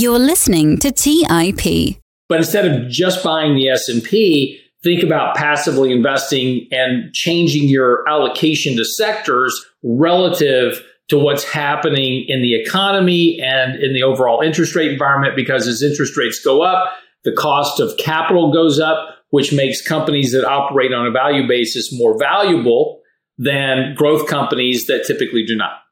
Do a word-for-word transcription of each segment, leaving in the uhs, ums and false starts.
You're listening to T I P. But instead of just buying the S and P, think about passively investing and changing your allocation to sectors relative to what's happening in the economy and in the overall interest rate environment, because as interest rates go up, the cost of capital goes up, which makes companies that operate on a value basis more valuable than growth companies that typically do not.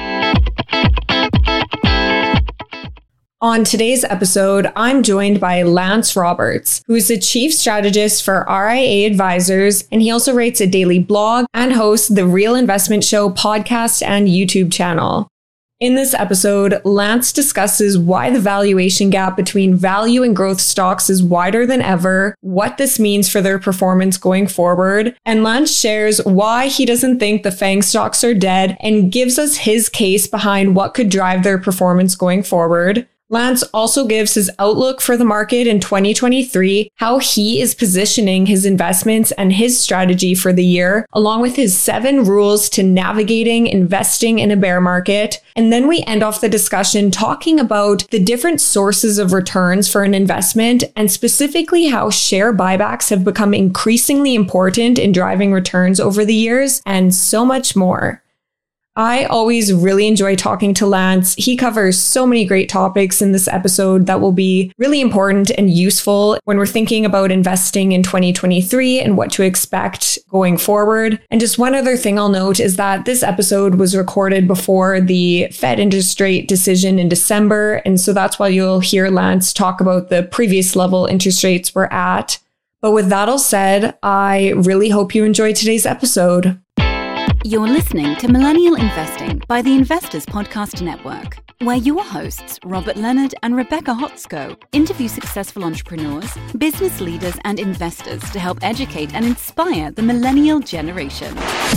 On today's episode, I'm joined by Lance Roberts, who is the chief strategist for R I A Advisors, and he also writes a daily blog and hosts the Real Investment Show podcast and YouTube channel. In this episode, Lance discusses why the valuation gap between value and growth stocks is wider than ever, what this means for their performance going forward, and Lance shares why he doesn't think the FANG stocks are dead and gives us his case behind what could drive their performance going forward. Lance also gives his outlook for the market in twenty twenty-three, how he is positioning his investments and his strategy for the year, along with his seven rules to navigating investing in a bear market. And then we end off the discussion talking about the different sources of returns for an investment, and specifically how share buybacks have become increasingly important in driving returns over the years, and so much more. I always really enjoy talking to Lance. He covers so many great topics in this episode that will be really important and useful when we're thinking about investing in twenty twenty-three and what to expect going forward. And just one other thing I'll note is that this episode was recorded before the Fed interest rate decision in December. And so that's why you'll hear Lance talk about the previous level interest rates we're at. But with that all said, I really hope you enjoyed today's episode. You're listening to Millennial Investing by the Investors Podcast Network, where your hosts, Robert Leonard and Rebecca Hotsko, interview successful entrepreneurs, business leaders, and investors to help educate and inspire the millennial generation.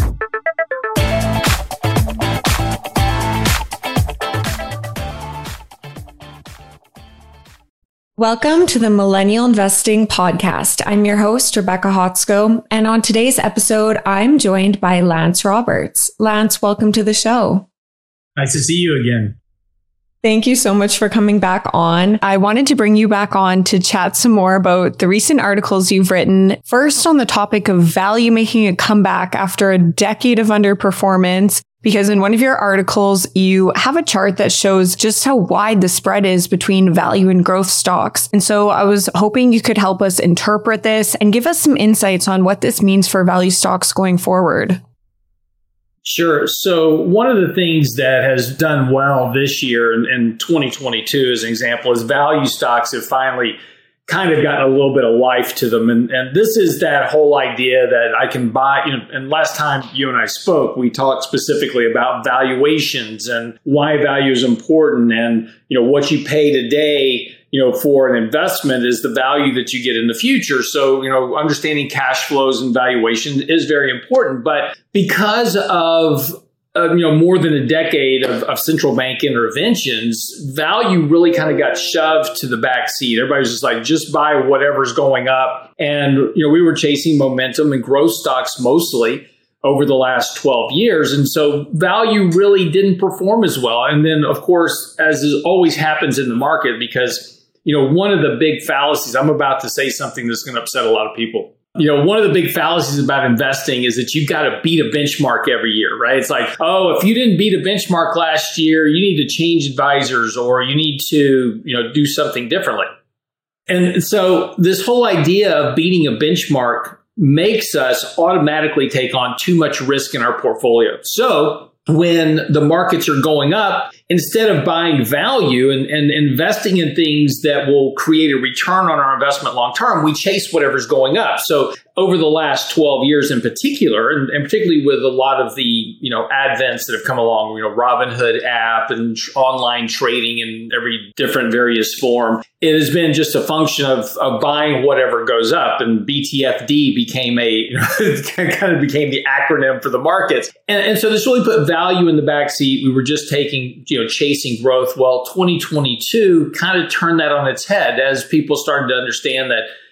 Welcome to the Millennial Investing Podcast. I'm your host, Rebecca Hotsko, and on today's episode, I'm joined by Lance Roberts. Lance, welcome to the show. Nice to see you again. Thank you so much for coming back on. I wanted to bring you back on to chat some more about the recent articles you've written. First, on the topic of value making a comeback after a decade of underperformance. Because in one of your articles, you have a chart that shows just how wide the spread is between value and growth stocks. And so I was hoping you could help us interpret this and give us some insights on what this means for value stocks going forward. Sure. So one of the things that has done well this year in, in twenty twenty-two, as an example, is value stocks have finally kind of gotten a little bit of life to them. And, and this is that whole idea that I can buy, you know, and last time you and I spoke, we talked specifically about valuations and why value is important. And, you know, what you pay today, you know, for an investment is the value that you get in the future. So, you know, understanding cash flows and valuation is very important. But because of Uh, you know, more than a decade of, of central bank interventions, value really kind of got shoved to the back seat. Everybody was just like, just buy whatever's going up. And, you know, we were chasing momentum and growth stocks mostly over the last twelve years. And so value really didn't perform as well. And then, of course, as is always happens in the market, because, you know, one of the big fallacies, I'm about to say something that's going to upset a lot of people. You know, one of the big fallacies about investing is that you've got to beat a benchmark every year, right? It's like, oh, if you didn't beat a benchmark last year, you need to change advisors or you need to, you know, do something differently. And so this whole idea of beating a benchmark makes us automatically take on too much risk in our portfolio. So when the markets are going up, instead of buying value and, and investing in things that will create a return on our investment long term, we chase whatever's going up. So over the last twelve years in particular, and, and particularly with a lot of the, you know, advents that have come along, you know, Robinhood app and tr- online trading in every different various form, it has been just a function of, of buying whatever goes up. And B T F D became a, you know, kind of became the acronym for the markets. And, and so this really put value in the backseat. We were just taking, you know, chasing growth. Well, twenty twenty-two kind of turned that on its head as people started to understand that,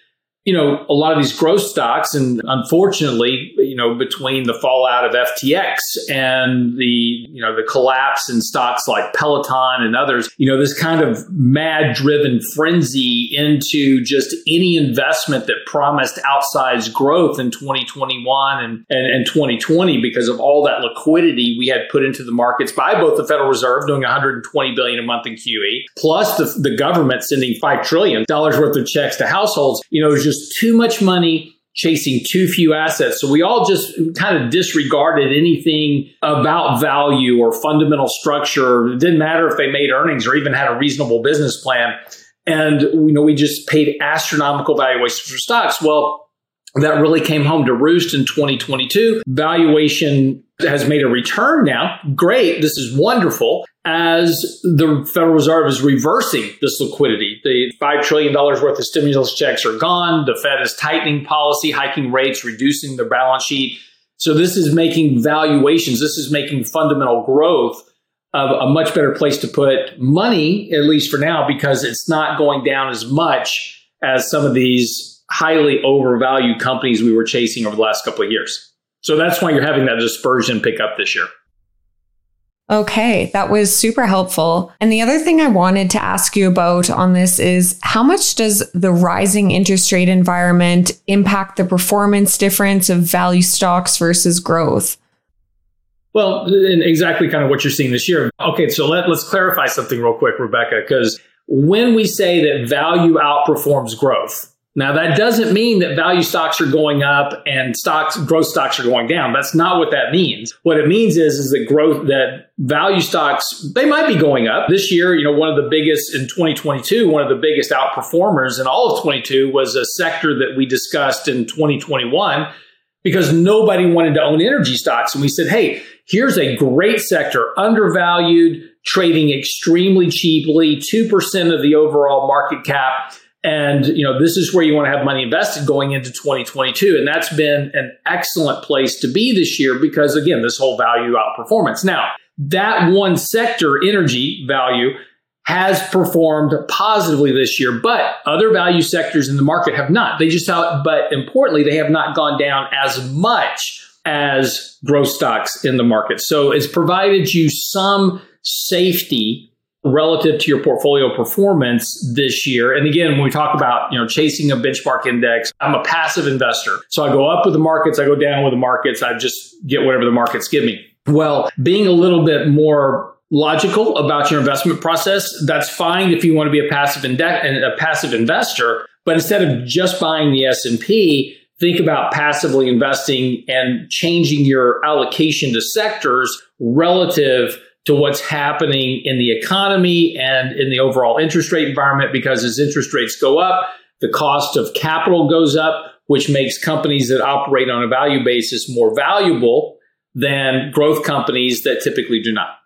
you know, a lot of these growth stocks, and unfortunately, you know, between the fallout of F T X and the, you know, the collapse in stocks like Peloton and others, you know, this kind of mad driven frenzy into just any investment that promised outsized growth in twenty twenty-one and, and, and twenty twenty because of all that liquidity we had put into the markets by both the Federal Reserve doing one hundred twenty billion dollars a month in Q E, plus the, the government sending five trillion dollars worth of checks to households. You know, it was just too much money chasing too few assets. So we all just kind of disregarded anything about value or fundamental structure. It didn't matter if they made earnings or even had a reasonable business plan. And, you know, we just paid astronomical valuations for stocks. Well, that really came home to roost in twenty twenty-two. Valuation has made a return now. Great. This is wonderful. As the Federal Reserve is reversing this liquidity, the five trillion dollars worth of stimulus checks are gone. The Fed is tightening policy, hiking rates, reducing their balance sheet. So this is making valuations, this is making fundamental growth of a much better place to put money, at least for now, because it's not going down as much as some of these highly overvalued companies we were chasing over the last couple of years. So that's why you're having that dispersion pick up this year. Okay, that was super helpful. And the other thing I wanted to ask you about on this is how much does the rising interest rate environment impact the performance difference of value stocks versus growth? Well, and exactly kind of what you're seeing this year. Okay, so let, let's clarify something real quick, Rebecca, because when we say that value outperforms growth, now that doesn't mean that value stocks are going up and stocks, growth stocks are going down. That's not what that means. What it means is, is that growth, that value stocks, they might be going up. This year, you know, one of the biggest in twenty twenty-two, one of the biggest outperformers in all of twenty-two was a sector that we discussed in twenty twenty-one because nobody wanted to own energy stocks. And we said, hey, here's a great sector, undervalued, trading extremely cheaply, two percent of the overall market cap. And, you know, this is where you want to have money invested going into twenty twenty-two. And that's been an excellent place to be this year because, again, this whole value outperformance. Now, that one sector, energy value, has performed positively this year, but other value sectors in the market have not. They just have, but importantly, they have not gone down as much as growth stocks in the market. So it's provided you some safety relative to your portfolio performance this year. And again, when we talk about, you know, chasing a benchmark index, I'm a passive investor. So I go up with the markets, I go down with the markets, I just get whatever the markets give me. Well, being a little bit more logical about your investment process, that's fine if you want to be a passive inde- a passive investor. But instead of just buying the S and P, think about passively investing and changing your allocation to sectors relative to what's happening in the economy and in the overall interest rate environment, because as interest rates go up, the cost of capital goes up, which makes companies that operate on a value basis more valuable than growth companies that typically do not.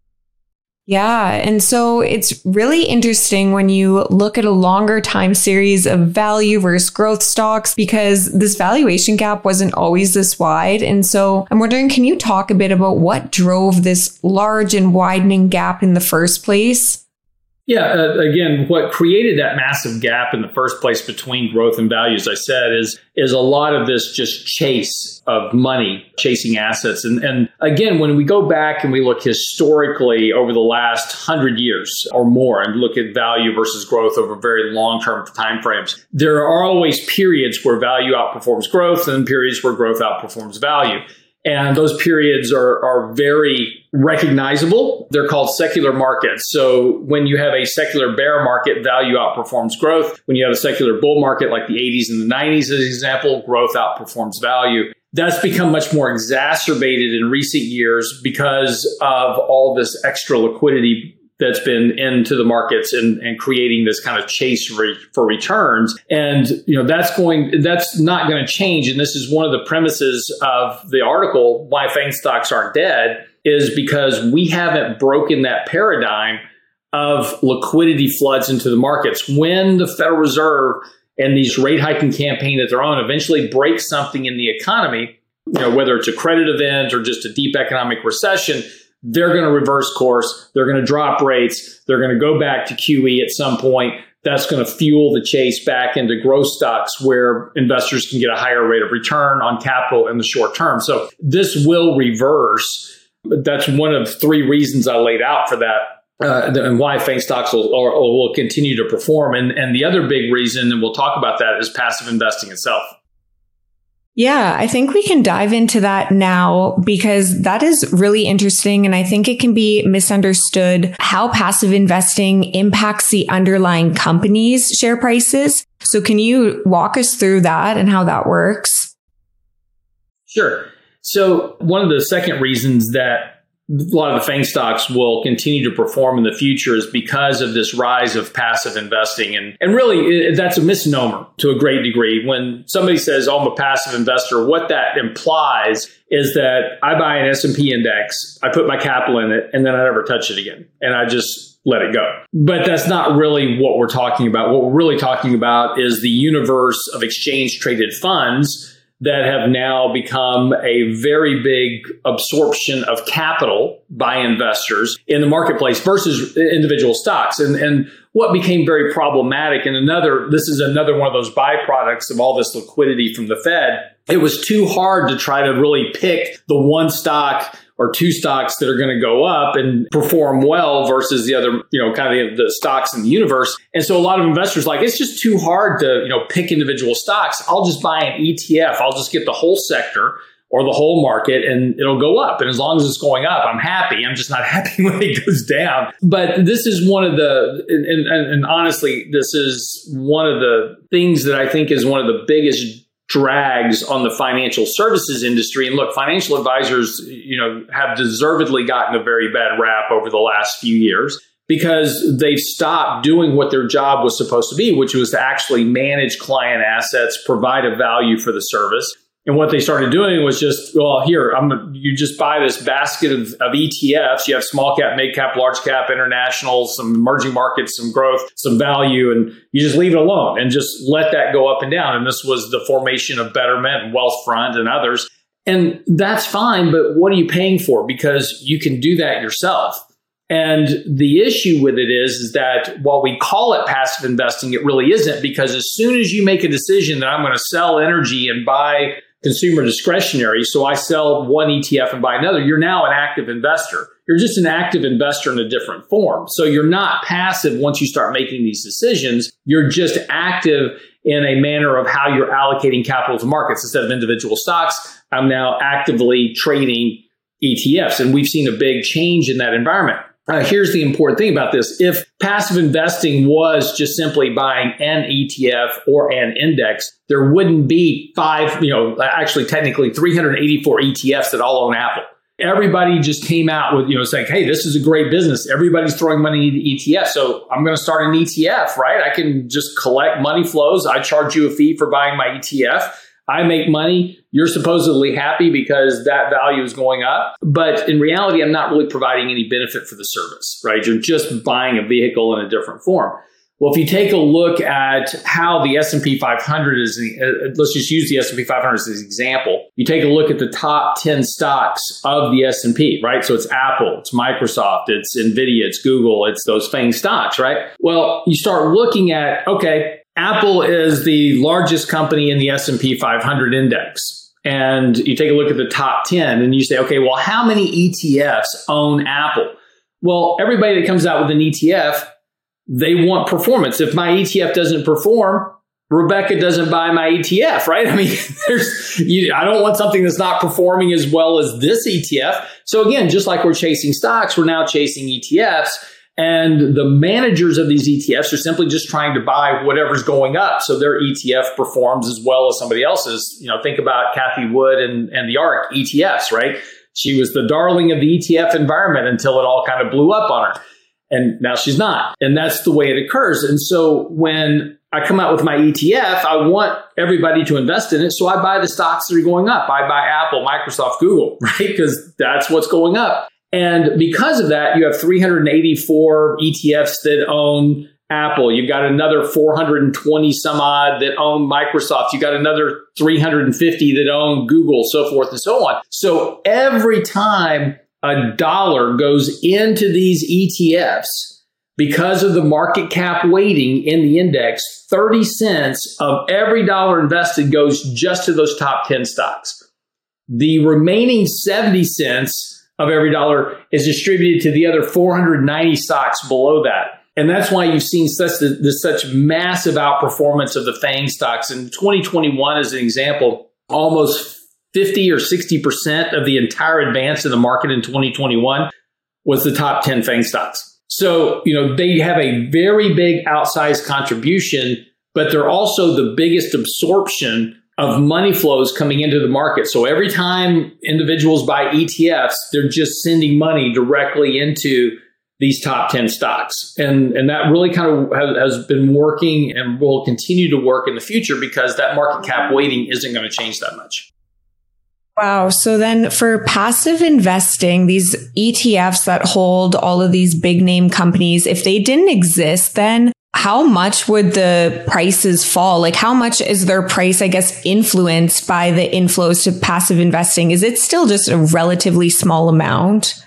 Yeah. And so it's really interesting when you look at a longer time series of value versus growth stocks, because this valuation gap wasn't always this wide. And so I'm wondering, can you talk a bit about what drove this large and widening gap in the first place? Yeah, uh, again, what created that massive gap in the first place between growth and value, as I said, is is a lot of this just chase of money, chasing assets. And, and again, when we go back and we look historically over the last hundred years or more and look at value versus growth over very long-term timeframes, there are always periods where value outperforms growth and periods where growth outperforms value. And those periods are, are very recognizable. They're called secular markets. So when you have a secular bear market, value outperforms growth. When you have a secular bull market like the eighties and the nineties, as an example, growth outperforms value. That's become much more exacerbated in recent years because of all this extra liquidity that's been into the markets and, and creating this kind of chase re, for returns. And, you know, that's going, that's not going to change. And this is one of the premises of the article, Why FANG Stocks Aren't Dead, is because we haven't broken that paradigm of liquidity floods into the markets. When the Federal Reserve and these rate hiking campaign that they're on eventually break something in the economy, you know, whether it's a credit event or just a deep economic recession, they're going to reverse course. They're going to drop rates. They're going to go back to Q E at some point. That's going to fuel the chase back into growth stocks where investors can get a higher rate of return on capital in the short term. So this will reverse. That's one of three reasons I laid out for that. Uh, and why FANG stocks will, or, or will continue to perform. And, and the other big reason, and we'll talk about that, is passive investing itself. Yeah, I think we can dive into that now because that is really interesting. And I think it can be misunderstood how passive investing impacts the underlying company's share prices. So can you walk us through that and how that works? Sure. So one of the second reasons that a lot of the FANG stocks will continue to perform in the future is because of this rise of passive investing. And, and really, it, that's a misnomer to a great degree. When somebody says, oh, I'm a passive investor, what that implies is that I buy an S and P index, I put my capital in it, and then I never touch it again. And I just let it go. But that's not really what we're talking about. What we're really talking about is the universe of exchange-traded funds that have now become a very big absorption of capital by investors in the marketplace versus individual stocks. And, and what became very problematic, and another, this is another one of those byproducts of all this liquidity from the Fed, it was too hard to try to really pick the one stock or two stocks that are going to go up and perform well versus the other, you know, kind of the, the stocks in the universe. And so a lot of investors are like, it's just too hard to, you know, pick individual stocks. I'll just buy an E T F. I'll just get the whole sector or the whole market and it'll go up. And as long as it's going up, I'm happy. I'm just not happy when it goes down. But this is one of the, and, and, and honestly, this is one of the things that I think is one of the biggest drags on the financial services industry. And look, financial advisors, you know, have deservedly gotten a very bad rap over the last few years because they've stopped doing what their job was supposed to be, which was to actually manage client assets, provide a value for the service. And what they started doing was just, well, here, I'm you just buy this basket of, of E T Fs. You have small cap, mid cap, large cap, international, some emerging markets, some growth, some value, and you just leave it alone and just let that go up and down. And this was the formation of Betterment and Wealthfront and others. And that's fine, but what are you paying for? Because you can do that yourself. And the issue with it is, is that while we call it passive investing, it really isn't, because as soon as you make a decision that I'm going to sell energy and buy consumer discretionary, so I sell one E T F and buy another, you're now an active investor. You're just an active investor in a different form. So you're not passive once you start making these decisions. You're just active in a manner of how you're allocating capital to markets. Instead of individual stocks, I'm now actively trading E T Fs. And we've seen a big change in that environment. Uh, here's the important thing about this. If passive investing was just simply buying an E T F or an index, there wouldn't be five, you know, actually technically three hundred eighty-four E T Fs that all own Apple. Everybody just came out with, you know, saying, hey, this is a great business. Everybody's throwing money into E T F. So I'm going to start an E T F, right? I can just collect money flows. I charge you a fee for buying my E T F. I make money. You're supposedly happy because that value is going up. But in reality, I'm not really providing any benefit for the service, right? You're just buying a vehicle in a different form. Well, if you take a look at how the S and P five hundred is, uh, let's just use the S and P five hundred as an example. You take a look at the top ten stocks of the S and P, right? So it's Apple, it's Microsoft, it's NVIDIA, it's Google, it's those FANG stocks, right? Well, you start looking at, okay, Apple is the largest company in the S and P five hundred index. And you take a look at the top ten and you say, okay, well, how many E T Fs own Apple? Well, everybody that comes out with an E T F, they want performance. If my E T F doesn't perform, Rebecca doesn't buy my E T F, right? I mean, there's, you, I don't want something that's not performing as well as this E T F. So again, just like we're chasing stocks, we're now chasing E T Fs. And the managers of these E T Fs are simply just trying to buy whatever's going up. So their E T F performs as well as somebody else's. You know, think about Cathie Wood and, and the ARK E T Fs, right? She was the darling of the E T F environment until it all kind of blew up on her. And now she's not. And that's the way it occurs. And so when I come out with my E T F, I want everybody to invest in it. So I buy the stocks that are going up. I buy Apple, Microsoft, Google, right? Because that's what's going up. And because of that, you have three hundred eighty-four E T Fs that own Apple. You've got another four hundred twenty some odd that own Microsoft. You've got another three hundred fifty that own Google, so forth and so on. So every time a dollar goes into these E T Fs, because of the market cap weighting in the index, thirty cents of every dollar invested goes just to those top ten stocks. The remaining seventy cents of every dollar is distributed to the other four hundred ninety stocks below that. And that's why you've seen such the, the such massive outperformance of the FANG stocks. In twenty twenty-one, as an example, almost fifty or sixty percent of the entire advance in the market in twenty twenty-one was the top ten FANG stocks. So, you know, they have a very big outsized contribution, but they're also the biggest absorption of money flows coming into the market. So every time individuals buy E T Fs, they're just sending money directly into these top ten stocks. And, and that really kind of has, has been working and will continue to work in the future because that market cap weighting isn't going to change that much. Wow. So then for passive investing, these E T Fs that hold all of these big name companies, if they didn't exist, then how much would the prices fall? Like how much is their price, I guess, influenced by the inflows to passive investing? Is it still just a relatively small amount?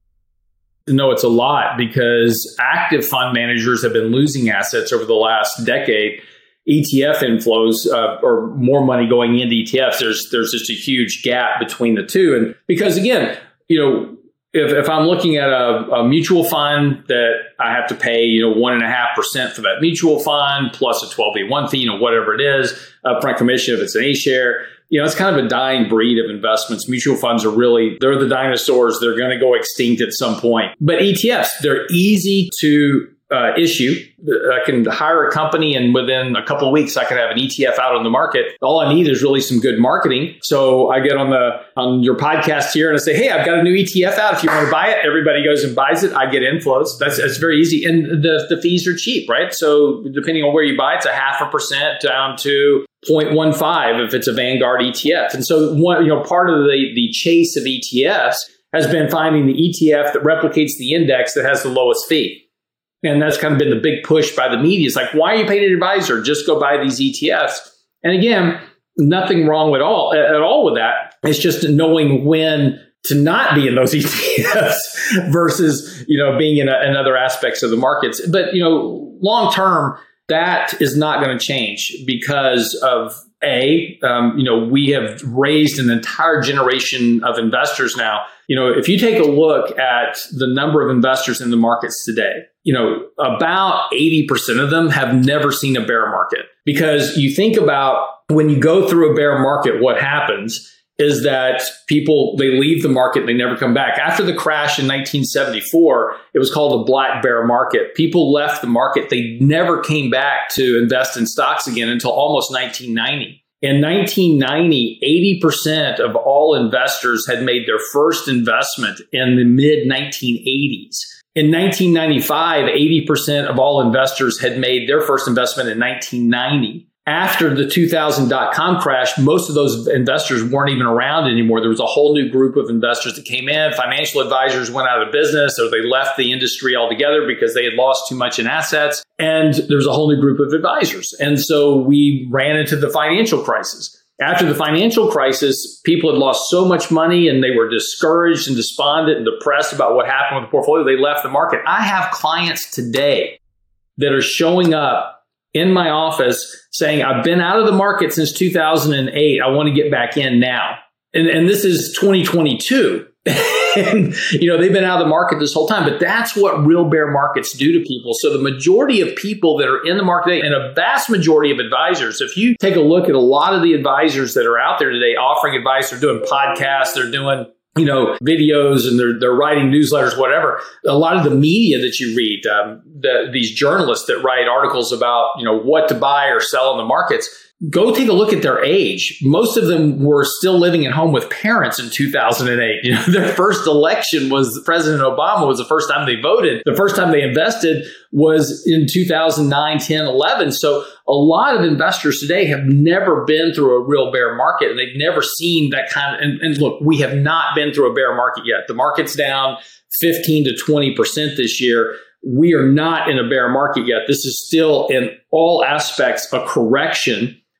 No, it's a lot because active fund managers have been losing assets over the last decade. E T F inflows uh, or more money going into E T Fs, there's there's just a huge gap between the two. And because again, you know, if, if I'm looking at a, a mutual fund that I have to pay, you know, one and a half percent for that mutual fund plus a twelve B one fee, you know, whatever it is, upfront commission if it's an A share, you know, it's kind of a dying breed of investments. Mutual funds are really, they're the dinosaurs. They're going to go extinct at some point. But E T Fs, they're easy to Uh, issue. I can hire a company and within a couple of weeks, I can have an E T F out on the market. All I need is really some good marketing. So I get on the on your podcast here and I say, hey, I've got a new E T F out. If you want to buy it, everybody goes and buys it. I get inflows. That's, that's very easy. And the, the fees are cheap, right? So depending on where you buy, it's a half a percent down to zero point one five if it's a Vanguard E T F. And so one, you know, part of the, the chase of E T Fs has been finding the E T F that replicates the index that has the lowest fee. And that's kind of been the big push by the media. It's like, why are you paying an advisor? Just go buy these E T Fs. And again, nothing wrong at all, at all with that. It's just knowing when to not be in those E T Fs versus, you know, being in, a, in other aspects of the markets. But, you know, long term, that is not going to change because of A, um, you know, we have raised an entire generation of investors now. You know, if you take a look at the number of investors in the markets today, you know, about eighty percent of them have never seen a bear market. Because you think about when you go through a bear market, what happens is that people, they leave the market and they never come back. After the crash in nineteen seventy-four, it was called the black bear market. People left the market. They never came back to invest in stocks again until almost nineteen ninety. In nineteen ninety, eighty percent of all investors had made their first investment in the mid nineteen eighties. In nineteen ninety-five, eighty percent of all investors had made their first investment in nineteen ninety. After the two thousand dot-com crash, most of those investors weren't even around anymore. There was a whole new group of investors that came in. Financial advisors went out of business or they left the industry altogether because they had lost too much in assets. And there's a whole new group of advisors. And so we ran into the financial crisis. After the financial crisis, people had lost so much money and they were discouraged and despondent and depressed about what happened with the portfolio. They left the market. I have clients today that are showing up in my office saying, I've been out of the market since two thousand eight. I want to get back in now. And, and this is twenty twenty-two. And, you know, they've been out of the market this whole time, but that's what real bear markets do to people. So the majority of people that are in the market today, and a vast majority of advisors, if you take a look at a lot of the advisors that are out there today offering advice, they're doing podcasts, they're doing, you know, videos, and they're they're writing newsletters, whatever. A lot of the media that you read, um, the, these journalists that write articles about, you know, what to buy or sell in the markets, go take a look at their age. Most of them were still living at home with parents in two thousand eight. You know, their first election was President Obama was the first time they voted. The first time they invested was in two thousand nine, ten, eleven. So a lot of investors today have never been through a real bear market, and they've never seen that kind of, and, and look, we have not been through a bear market yet. The market's down fifteen to twenty percent this year. We are not in a bear market yet. This is still in all aspects a correction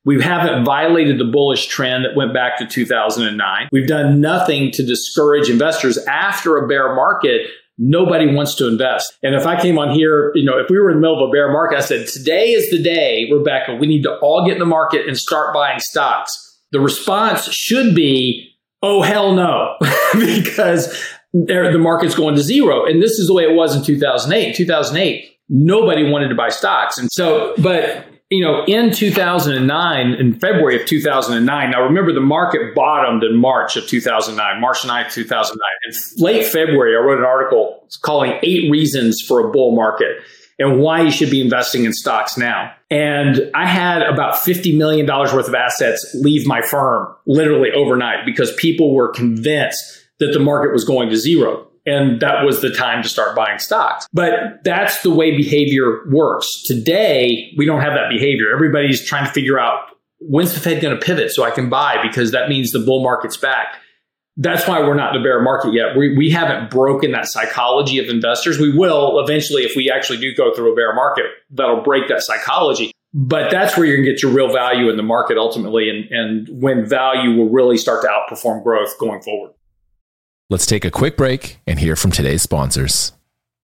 We haven't violated the bullish trend that went back to two thousand nine. We've done nothing to discourage investors. After a bear market, nobody wants to invest. And if I came on here, you know, if we were in the middle of a bear market, I said, today is the day, Rebecca, we need to all get in the market and start buying stocks. The response should be, oh, hell no, because the market's going to zero. And this is the way it was in two thousand eight. In two thousand eight, nobody wanted to buy stocks. And so, but you know, in two thousand nine, in February of two thousand nine, now remember the market bottomed in March of two thousand nine, March ninth, two thousand nine. In late February, I wrote an article calling eight reasons for a bull market and why you should be investing in stocks now. And I had about fifty million dollars worth of assets leave my firm literally overnight because people were convinced that the market was going to zero. And that was the time to start buying stocks. But that's the way behavior works. Today, we don't have that behavior. Everybody's trying to figure out, when's the Fed going to pivot so I can buy, because that means the bull market's back. That's why we're not in the bear market yet. We, we haven't broken that psychology of investors. We will eventually, if we actually do go through a bear market, that'll break that psychology. But that's where you're going to get your real value in the market ultimately, and, and when value will really start to outperform growth going forward. Let's take a quick break and hear from today's sponsors.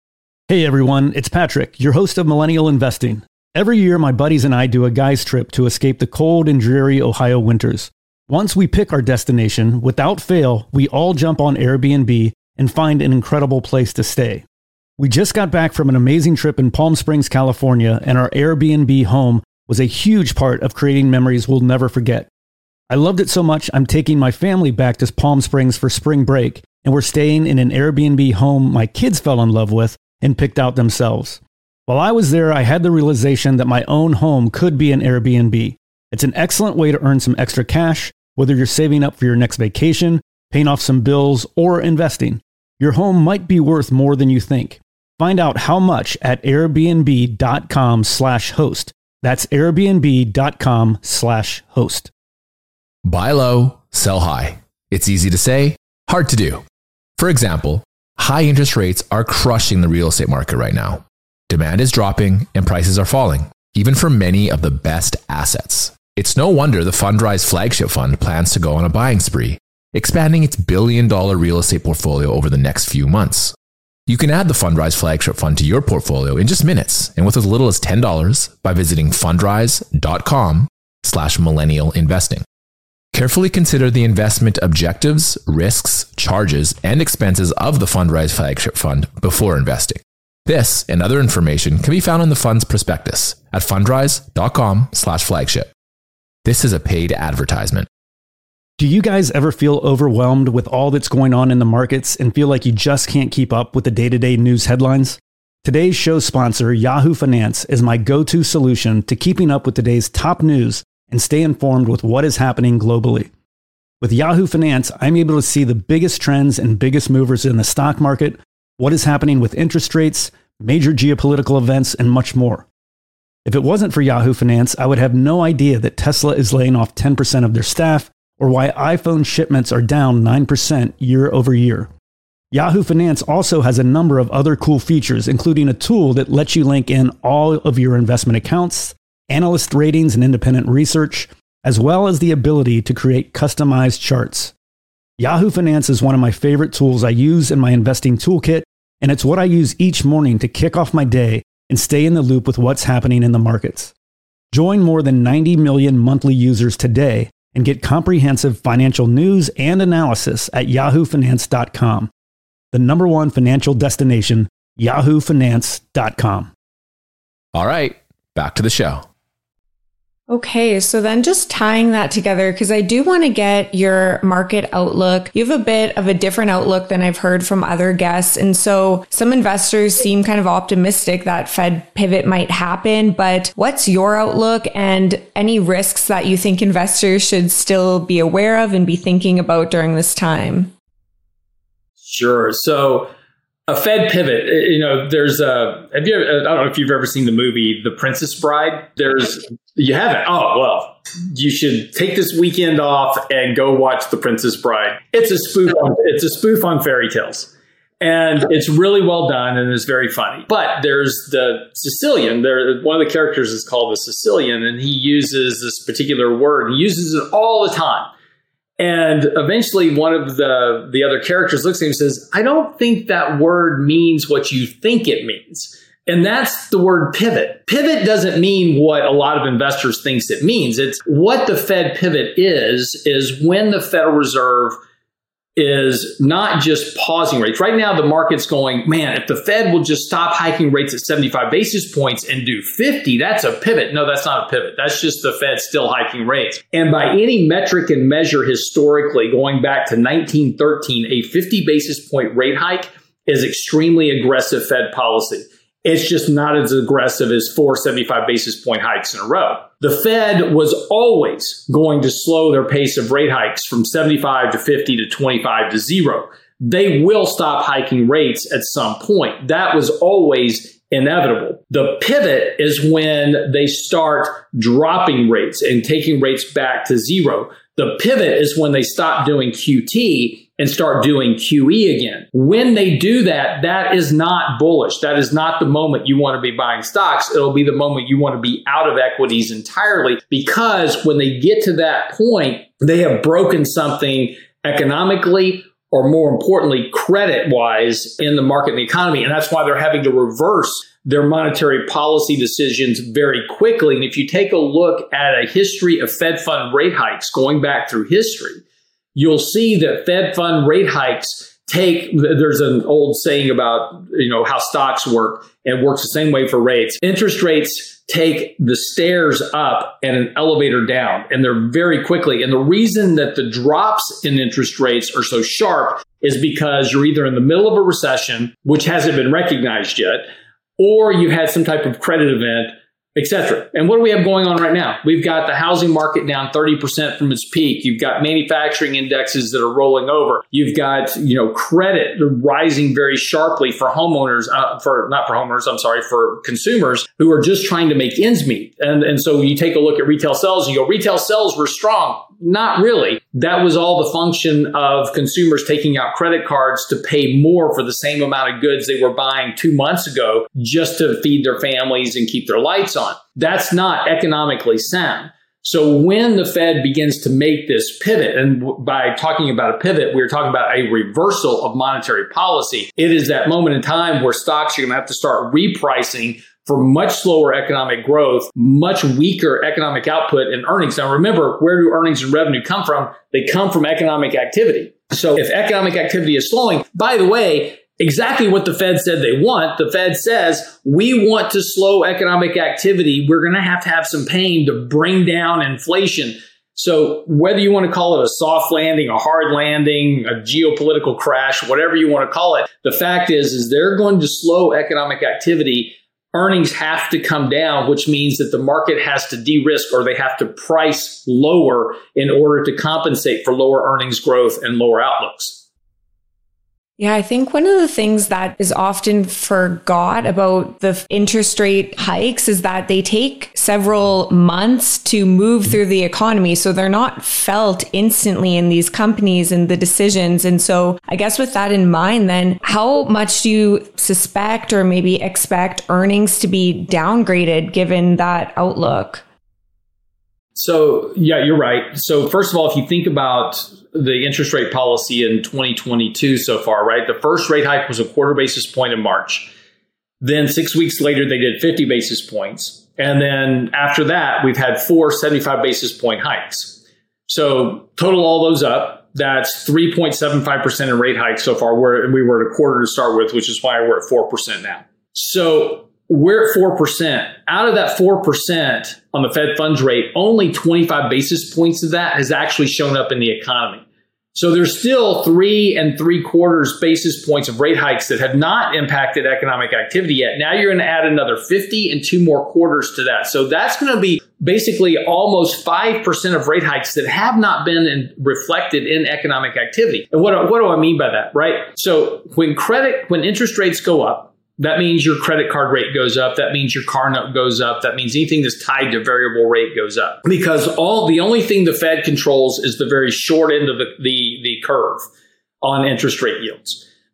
Hey everyone, it's Patrick, your host of Millennial Investing. Every year, my buddies and I do a guy's trip to escape the cold and dreary Ohio winters. Once we pick our destination, without fail, we all jump on Airbnb and find an incredible place to stay. We just got back from an amazing trip in Palm Springs, California, and our Airbnb home was a huge part of creating memories we'll never forget. I loved it so much, I'm taking my family back to Palm Springs for spring break, and we're staying in an Airbnb home my kids fell in love with and picked out themselves. While I was there, I had the realization that my own home could be an Airbnb. It's an excellent way to earn some extra cash, whether you're saving up for your next vacation, paying off some bills, or investing. Your home might be worth more than you think. Find out how much at airbnb.com slash host. That's airbnb.com slash host. Buy low, sell high. It's easy to say, hard to do. For example, high interest rates are crushing the real estate market right now. Demand is dropping and prices are falling, even for many of the best assets. It's no wonder the Fundrise flagship fund plans to go on a buying spree, expanding its billion dollar real estate portfolio over the next few months. You can add the Fundrise flagship fund to your portfolio in just minutes and with as little as ten dollars by visiting fundrise.com slash millennial investing. Carefully consider the investment objectives, risks, charges, and expenses of the Fundrise flagship fund before investing. This and other information can be found in the fund's prospectus at fundrise.com slash flagship. This is a paid advertisement. Do you guys ever feel overwhelmed with all that's going on in the markets and feel like you just can't keep up with the day-to-day news headlines? Today's show sponsor, Yahoo Finance, is my go-to solution to keeping up with today's top news and stay informed with what is happening globally. With Yahoo Finance, I'm able to see the biggest trends and biggest movers in the stock market, what is happening with interest rates, major geopolitical events, and much more. If it wasn't for Yahoo Finance, I would have no idea that Tesla is laying off ten percent of their staff, or why iPhone shipments are down nine percent year over year. Yahoo Finance also has a number of other cool features, including a tool that lets you link in all of your investment accounts, analyst ratings and independent research, as well as the ability to create customized charts. Yahoo Finance is one of my favorite tools I use in my investing toolkit, and it's what I use each morning to kick off my day and stay in the loop with what's happening in the markets. Join more than ninety million monthly users today and get comprehensive financial news and analysis at yahoo finance dot com. The number one financial destination, yahoo finance dot com. All right, back to the show. Okay, so then just tying that together, because I do want to get your market outlook. You have a bit of a different outlook than I've heard from other guests. And so some investors seem kind of optimistic that Fed pivot might happen, but what's your outlook and any risks that you think investors should still be aware of and be thinking about during this time? Sure. So a Fed pivot, you know, there's a, have you ever, I don't know if you've ever seen the movie The Princess Bride. There's, you haven't? Oh, well, you should take this weekend off and go watch The Princess Bride. It's a spoof on, it's a spoof on fairy tales. And it's really well done and it's very funny. But there's the Sicilian. There, one of the characters is called the Sicilian, and he uses this particular word. He uses it all the time. And eventually one of the, the other characters looks at him and says, I don't think that word means what you think it means. And that's the word pivot. Pivot doesn't mean what a lot of investors think it means. It's what the Fed pivot is, is when the Federal Reserve is not just pausing rates. Right now, the market's going, man, if the Fed will just stop hiking rates at seventy-five basis points and do fifty, that's a pivot. No, that's not a pivot. That's just the Fed still hiking rates. And by any metric and measure historically, going back to nineteen thirteen, a fifty basis point rate hike is extremely aggressive Fed policy. It's just not as aggressive as four seventy-five basis point hikes in a row. The Fed was always going to slow their pace of rate hikes from seventy-five to fifty to twenty-five to zero. They will stop hiking rates at some point. That was always inevitable. The pivot is when they start dropping rates and taking rates back to zero. The pivot is when they stop doing Q T and start doing Q E again. When they do that, that is not bullish. That is not the moment you want to be buying stocks. It'll be the moment you want to be out of equities entirely, because when they get to that point, they have broken something economically, or more importantly, credit-wise in the market and the economy. And that's why they're having to reverse their monetary policy decisions very quickly. And if you take a look at a history of Fed fund rate hikes going back through history, you'll see that Fed fund rate hikes take, there's an old saying about, you know, how stocks work, and it works the same way for rates. Interest rates take the stairs up and an elevator down, and they're very quickly. And the reason that the drops in interest rates are so sharp is because you're either in the middle of a recession, which hasn't been recognized yet, or you had some type of credit event, et cetera. And what do we have going on right now? We've got the housing market down thirty percent from its peak. You've got manufacturing indexes that are rolling over. You've got, you know, credit rising very sharply for homeowners, uh, for not for homeowners, I'm sorry, for consumers who are just trying to make ends meet. And, and so you take a look at retail sales and you go, retail sales were strong. Not really. That was all the function of consumers taking out credit cards to pay more for the same amount of goods they were buying two months ago just to feed their families and keep their lights on. That's not economically sound. So when the Fed begins to make this pivot, and by talking about a pivot, we're talking about a reversal of monetary policy. It is that moment in time where stocks are going to have to start repricing for much slower economic growth, much weaker economic output and earnings. Now, remember, where do earnings and revenue come from? They come from economic activity. So if economic activity is slowing, by the way, exactly what the Fed said they want. The Fed says, we want to slow economic activity. We're going to have to have some pain to bring down inflation. So whether you want to call it a soft landing, a hard landing, a geopolitical crash, whatever you want to call it, the fact is, is they're going to slow economic activity. Earnings have to come down, which means that the market has to de-risk, or they have to price lower in order to compensate for lower earnings growth and lower outlooks. Yeah, I think one of the things that is often forgot about the interest rate hikes is that they take several months to move through the economy. So they're not felt instantly in these companies and the decisions. And so I guess with that in mind, then how much do you suspect or maybe expect earnings to be downgraded given that outlook? So, yeah, you're right. So first of all, if you think about the interest rate policy in twenty twenty-two so far, right? The first rate hike was a quarter basis point in March. Then six weeks later, they did fifty basis points. And then after that, we've had four seventy-five basis point hikes. So total all those up, that's three point seven five percent in rate hikes so far. We're, we were at a quarter to start with, which is why we're at four percent now. So we're at four percent. Out of that four percent on the Fed funds rate, only twenty-five basis points of that has actually shown up in the economy. So there's still three and three quarters basis points of rate hikes that have not impacted economic activity yet. Now you're going to add another fifty and two more quarters to that. So that's going to be basically almost five percent of rate hikes that have not been in, reflected in economic activity. And what, what do I mean by that, right? So when credit, when interest rates go up, that means your credit card rate goes up. That means your car note goes up. That means anything that's tied to variable rate goes up. Because all the only thing the Fed controls is the very short end of the, the, the curve on interest rate yields.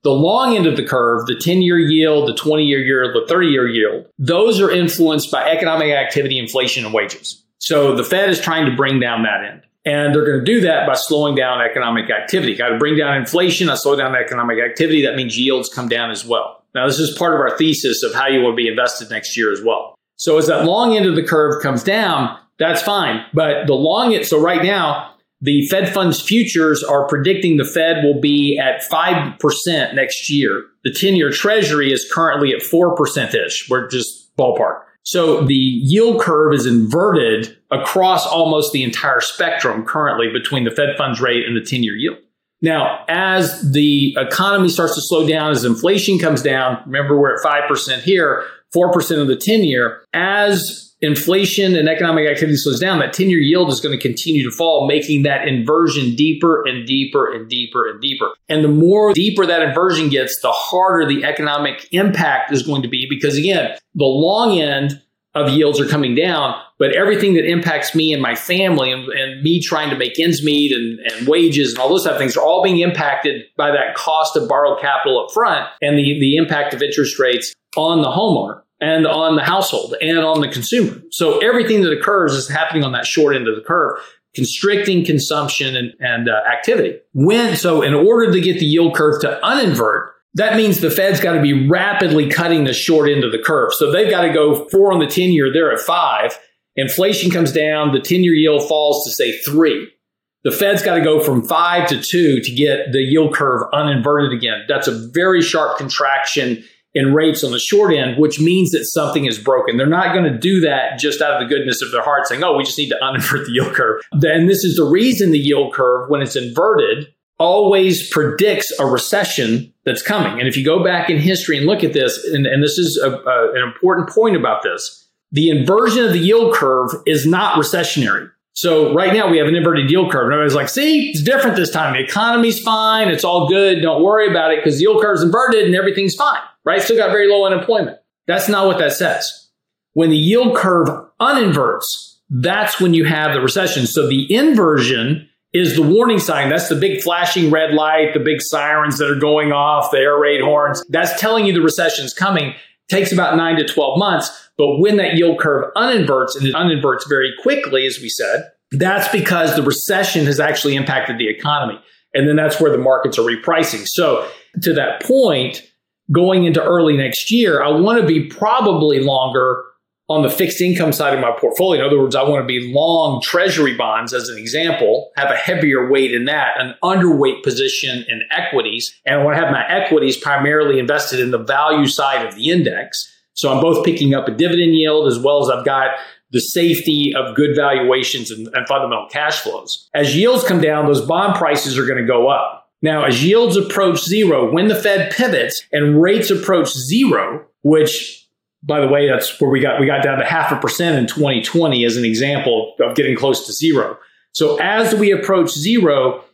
The long end of the curve, the ten-year yield, the twenty-year yield, the thirty-year yield, those are influenced by economic activity, inflation, and wages. So the Fed is trying to bring down that end. And they're going to do that by slowing down economic activity. Got to bring down inflation. I slow down economic activity. That means yields come down as well. Now, this is part of our thesis of how you will be invested next year as well. So as that long end of the curve comes down, that's fine. But the long end, so right now, the Fed funds futures are predicting the Fed will be at five percent next year. The ten-year Treasury is currently at four percent-ish. We're just ballpark. So the yield curve is inverted across almost the entire spectrum currently between the Fed funds rate and the ten-year yield. Now, as the economy starts to slow down, as inflation comes down, remember we're at five percent here, four percent of the ten-year. As inflation and economic activity slows down, that ten-year yield is going to continue to fall, making that inversion deeper and deeper and deeper and deeper. And the more deeper that inversion gets, the harder the economic impact is going to be because, again, the long end of yields are coming down, but everything that impacts me and my family and, and me trying to make ends meet and, and wages and all those type of things are all being impacted by that cost of borrowed capital up front and the, the impact of interest rates on the homeowner and on the household and on the consumer. So everything that occurs is happening on that short end of the curve, constricting consumption and, and uh, activity. When so in order to get the yield curve to uninvert, that means the Fed's got to be rapidly cutting the short end of the curve. So they've got to go four on the ten-year, they're at five. Inflation comes down, the ten-year yield falls to say three. The Fed's got to go from five to two to get the yield curve uninverted again. That's a very sharp contraction in rates on the short end, which means that something is broken. They're not going to do that just out of the goodness of their heart, saying, oh, we just need to uninvert the yield curve. And this is the reason the yield curve, when it's inverted, always predicts a recession that's coming. And if you go back in history and look at this, and, and this is a, a, an important point about this, the inversion of the yield curve is not recessionary. So right now we have an inverted yield curve. And everybody's like, see, it's different this time. The economy's fine. It's all good. Don't worry about it because the yield curve's inverted and everything's fine, right? Still got very low unemployment. That's not what that says. When the yield curve uninverts, that's when you have the recession. So the inversion is the warning sign. That's the big flashing red light, the big sirens that are going off, the air raid horns. That's telling you the recession's coming. Takes about nine to twelve months. But when that yield curve uninverts, and it uninverts very quickly, as we said, that's because the recession has actually impacted the economy. And then that's where the markets are repricing. So to that point, going into early next year, I want to be probably longer on the fixed income side of my portfolio. In other words, I want to be long treasury bonds as an example, have a heavier weight in that, an underweight position in equities. And I want to have my equities primarily invested in the value side of the index. So I'm both picking up a dividend yield as well as I've got the safety of good valuations and, and fundamental cash flows. As yields come down, those bond prices are going to go up. Now, as yields approach zero, when the Fed pivots and rates approach zero, which by the way, that's where we got we got down to half a percent in twenty twenty as an example of getting close to zero. So as we approach zero,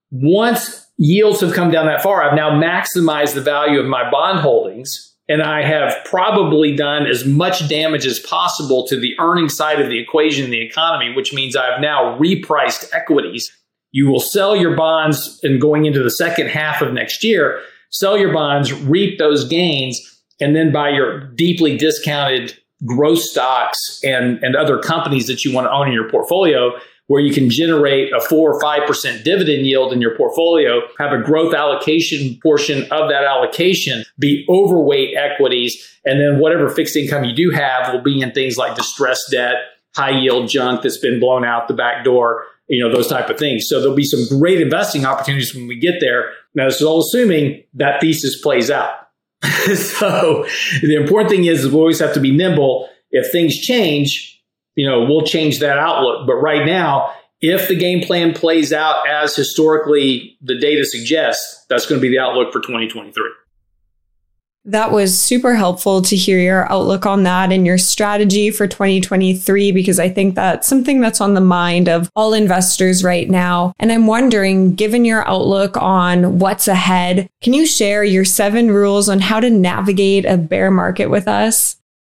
once yields have come down that far, I've now maximized the value of my bond holdings, and I have probably done as much damage as possible to the earning side of the equation in the economy, which means I've now repriced equities. You will sell your bonds, and going into the second half of next year, sell your bonds, reap those gains, and then buy your deeply discounted growth stocks and, and other companies that you want to own in your portfolio, where you can generate a four or five percent dividend yield in your portfolio, have a growth allocation portion of that allocation be overweight equities, and then whatever fixed income you do have will be in things like distressed debt, high yield junk that's been blown out the back door, you know, those type of things. So there'll be some great investing opportunities when we get there. Now, this is all assuming that thesis plays out. So the important thing is, is we always have to be nimble. If things change, you know, we'll change that outlook. But right now, if the game plan plays out as historically the data suggests, that's going to be the outlook for twenty twenty-three. That was super helpful to hear your outlook on that and your strategy for twenty twenty-three, because I think that's something that's on the mind of all investors right now. And I'm wondering, given your outlook on what's ahead, can you share your seven rules on how to navigate a bear market with us?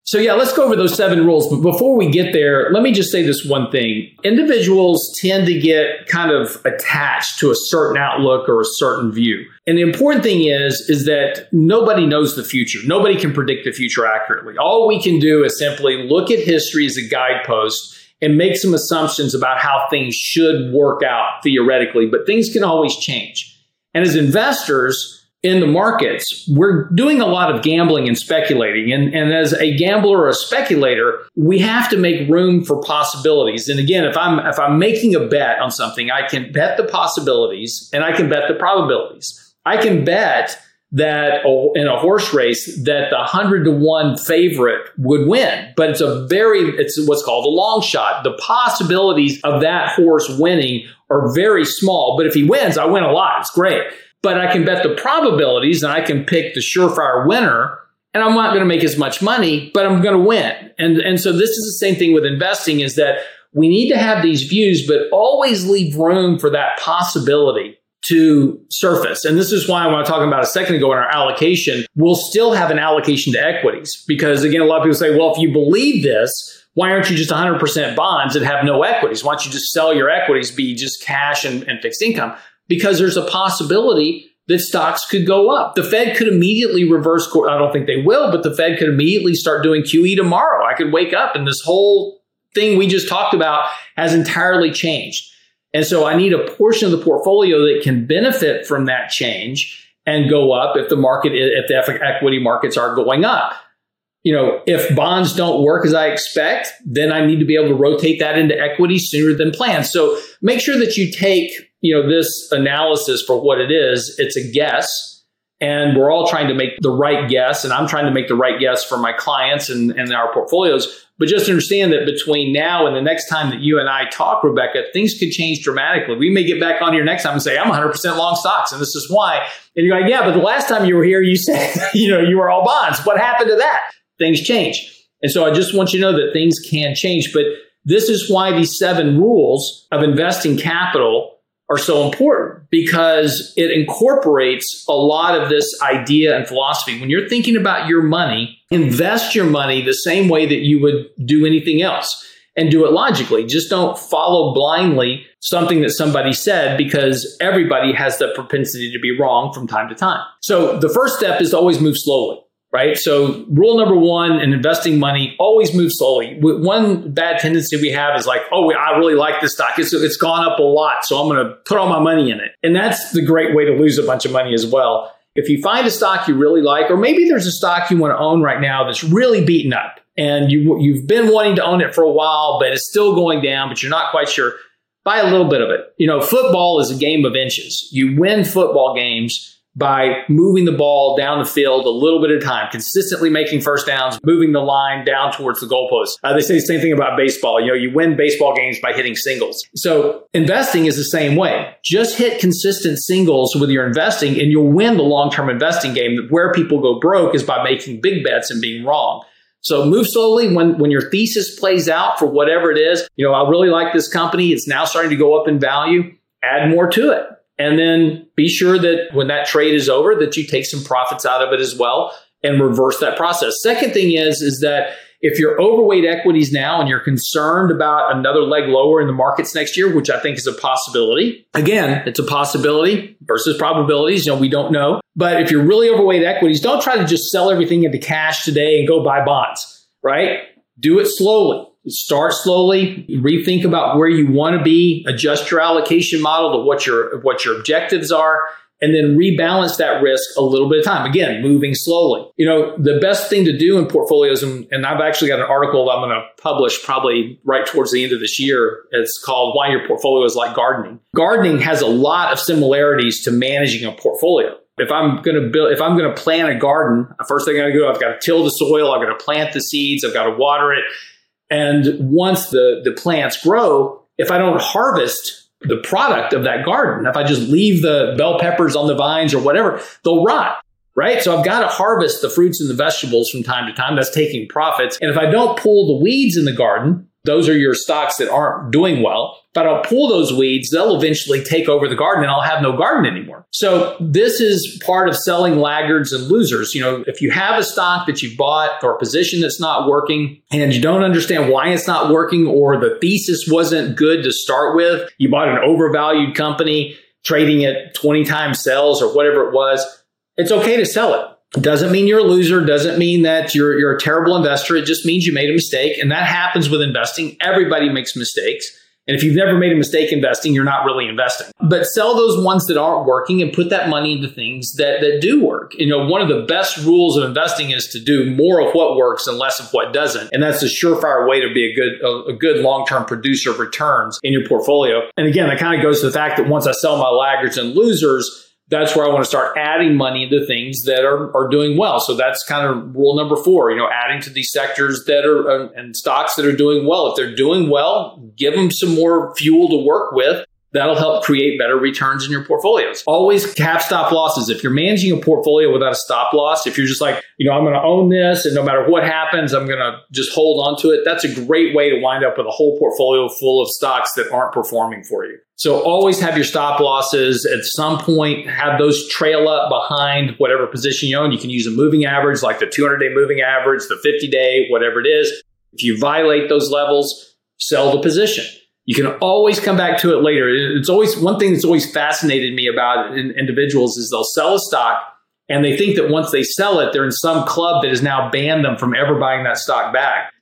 So yeah, let's go over those seven rules. But before we get there, let me just say this one thing. Individuals tend to get kind of attached to a certain outlook or a certain view. And the important thing is, is that nobody knows the future. Nobody can predict the future accurately. All we can do is simply look at history as a guidepost and make some assumptions about how things should work out theoretically. But things can always change. And as investors, in the markets, we're doing a lot of gambling and speculating. And, and as a gambler or a speculator, we have to make room for possibilities. And again, if I'm if I'm making a bet on something, I can bet the possibilities and I can bet the probabilities. I can bet that in a horse race that the one hundred to one favorite would win. But it's a very, it's what's called a long shot. The possibilities of that horse winning are very small. But if he wins, I win a lot. It's great. But I can bet the probabilities and I can pick the surefire winner, and I'm not going to make as much money, but I'm going to win. And, and so this is the same thing with investing, is that we need to have these views, but always leave room for that possibility to surface. And this is why I want to talk about a second ago in our allocation, we'll still have an allocation to equities. Because again, a lot of people say, well, if you believe this, why aren't you just one hundred percent bonds and have no equities? Why don't you just sell your equities, be just cash and, and fixed income? Because there's a possibility that stocks could go up. The Fed could immediately reverse course. I don't think they will, but the Fed could immediately start doing Q E tomorrow. I could wake up and this whole thing we just talked about has entirely changed. And so I need a portion of the portfolio that can benefit from that change and go up if the market, if the equity markets are going up. You know, if bonds don't work as I expect, then I need to be able to rotate that into equity sooner than planned. So make sure that you take, you know, this analysis for what it is. It's a guess, and we're all trying to make the right guess. And I'm trying to make the right guess for my clients and, and our portfolios. But just understand that between now and the next time that you and I talk, Rebecca, things could change dramatically. We may get back on here next time and say, I'm one hundred percent long stocks, and this is why. And you're like, yeah, but the last time you were here, you said, you know, you were all bonds. What happened to that? Things change. And so I just want you to know that things can change. But this is why these seven rules of investing capital are so important, because it incorporates a lot of this idea and philosophy. When you're thinking about your money, invest your money the same way that you would do anything else, and do it logically. Just don't follow blindly something that somebody said, because everybody has the propensity to be wrong from time to time. So the first step is to always move slowly. Right? So rule number one in investing money, always move slowly. One bad tendency we have is like, oh, I really like this stock. It's, it's gone up a lot, so I'm going to put all my money in it. And that's the great way to lose a bunch of money as well. If you find a stock you really like, or maybe there's a stock you want to own right now that's really beaten up, and you, you've been wanting to own it for a while, but it's still going down, but you're not quite sure, buy a little bit of it. You know, football is a game of inches. You win football games by moving the ball down the field a little bit at a time, consistently making first downs, moving the line down towards the goalpost. Uh, they say the same thing about baseball. You know, you win baseball games by hitting singles. So investing is the same way. Just hit consistent singles with your investing and you'll win the long-term investing game. Where people go broke is by making big bets and being wrong. So move slowly. When, when your thesis plays out for whatever it is, you know, I really like this company. It's now starting to go up in value. Add more to it. And then be sure that when that trade is over, that you take some profits out of it as well and reverse that process. Second thing is, is that if you're overweight equities now and you're concerned about another leg lower in the markets next year, which I think is a possibility. Again, it's a possibility versus probabilities. You know, we don't know. But if you're really overweight equities, don't try to just sell everything into cash today and go buy bonds, right? Do it slowly. Start slowly, rethink about where you want to be, adjust your allocation model to what your what your objectives are, and then rebalance that risk a little bit of time. Again, moving slowly. You know, the best thing to do in portfolios, and, and I've actually got an article that I'm going to publish probably right towards the end of this year. It's called Why Your Portfolio is Like Gardening. Gardening has a lot of similarities to managing a portfolio. If I'm going to build, if I'm going to plant a garden, the first thing I got to do, I've got to till the soil, I've got to plant the seeds, I've got to water it. And once the, the plants grow, if I don't harvest the product of that garden, if I just leave the bell peppers on the vines or whatever, they'll rot, right? So I've got to harvest the fruits and the vegetables from time to time. That's taking profits. And if I don't pull the weeds in the garden, Those are your stocks that aren't doing well. If I don't pull those weeds, they'll eventually take over the garden and I'll have no garden anymore. So this is part of selling laggards and losers. You know, if you have a stock that you've bought or a position that's not working and you don't understand why it's not working, or the thesis wasn't good to start with, you bought an overvalued company trading at twenty times sales or whatever it was, it's okay to sell it. It doesn't mean you're a loser. Doesn't mean that you're you're a terrible investor. It just means you made a mistake. And that happens with investing. Everybody makes mistakes. And if you've never made a mistake investing, you're not really investing. But sell those ones that aren't working and put that money into things that, that do work. You know, one of the best rules of investing is to do more of what works and less of what doesn't. And that's a surefire way to be a good a, a good long-term producer of returns in your portfolio. And again, that kind of goes to the fact that once I sell my laggards and losers, that's where I want to start adding money into things that are, are doing well. So that's kind of rule number four, you know, adding to these sectors that are uh, and stocks that are doing well. If they're doing well, give them some more fuel to work with. That'll help create better returns in your portfolios. Always have stop losses. If you're managing a portfolio without a stop loss, if you're just like, you know, I'm going to own this and no matter what happens, I'm going to just hold on to it. That's a great way to wind up with a whole portfolio full of stocks that aren't performing for you. So always have your stop losses. At some point, have those trail up behind whatever position you own. You can use a moving average like the two hundred day moving average, the fifty day, whatever it is. If you violate those levels, sell the position. You can always come back to it later. It's always one thing that's always fascinated me about individuals is they'll sell a stock and they think that once they sell it, they're in some club that has now banned them from ever buying that stock back.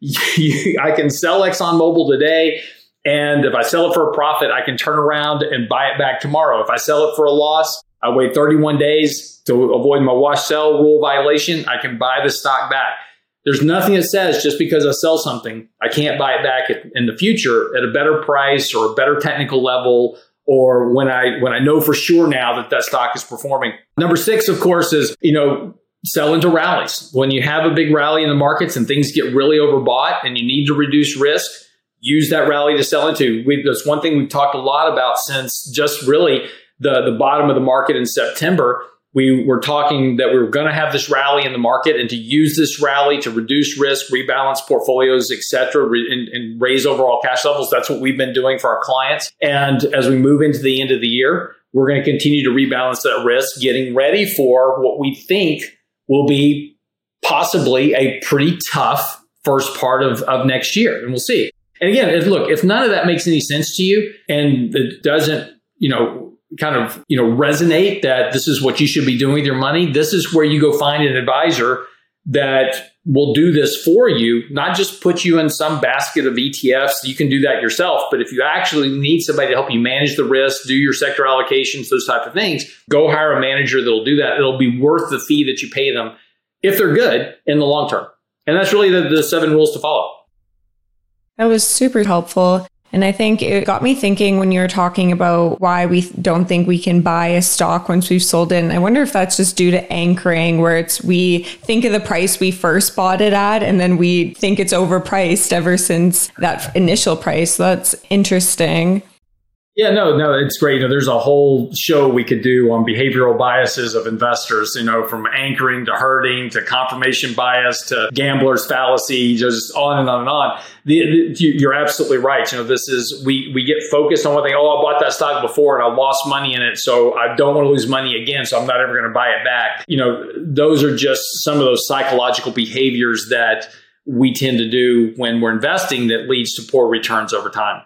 I can sell ExxonMobil today, and if I sell it for a profit, I can turn around and buy it back tomorrow. If I sell it for a loss, I wait thirty-one days to avoid my wash sell rule violation. I can buy the stock back. There's nothing that says just because I sell something, I can't buy it back in the future at a better price or a better technical level, or when I when I know for sure now that that stock is performing. Number six, of course, is, you know, sell into rallies. When you have a big rally in the markets and things get really overbought and you need to reduce risk, use that rally to sell into. We, that's one thing we've talked a lot about since just really the, the bottom of the market in September. We were talking that we were going to have this rally in the market and to use this rally to reduce risk, rebalance portfolios, et cetera, re- and, and raise overall cash levels. That's what we've been doing for our clients. And as we move into the end of the year, we're going to continue to rebalance that risk, getting ready for what we think will be possibly a pretty tough first part of, of next year. And we'll see. And again, if, look, if none of that makes any sense to you and it doesn't, you know, kind of, you know, resonate that this is what you should be doing with your money, this is where you go find an advisor that will do this for you, not just put you in some basket of E T Fs. You can do that yourself. But if you actually need somebody to help you manage the risk, do your sector allocations, those type of things, go hire a manager that'll do that. It'll be worth the fee that you pay them if they're good in the long term. And that's really the, the seven rules to follow. That was super helpful. And I think it got me thinking when you were talking about why we don't think we can buy a stock once we've sold it. And I wonder if that's just due to anchoring, where it's we think of the price we first bought it at, and then we think it's overpriced ever since that initial price. That's interesting. Yeah, no, no, it's great. You know, there's a whole show we could do on behavioral biases of investors, you know, from anchoring to herding to confirmation bias to gambler's fallacy, just on and on and on. The, the, you're absolutely right. You know, this is, we we get focused on what they, oh, I bought that stock before and I lost money in it, so I don't want to lose money again, so I'm not ever going to buy it back. You know, those are just some of those psychological behaviors that we tend to do when we're investing that leads to poor returns over time.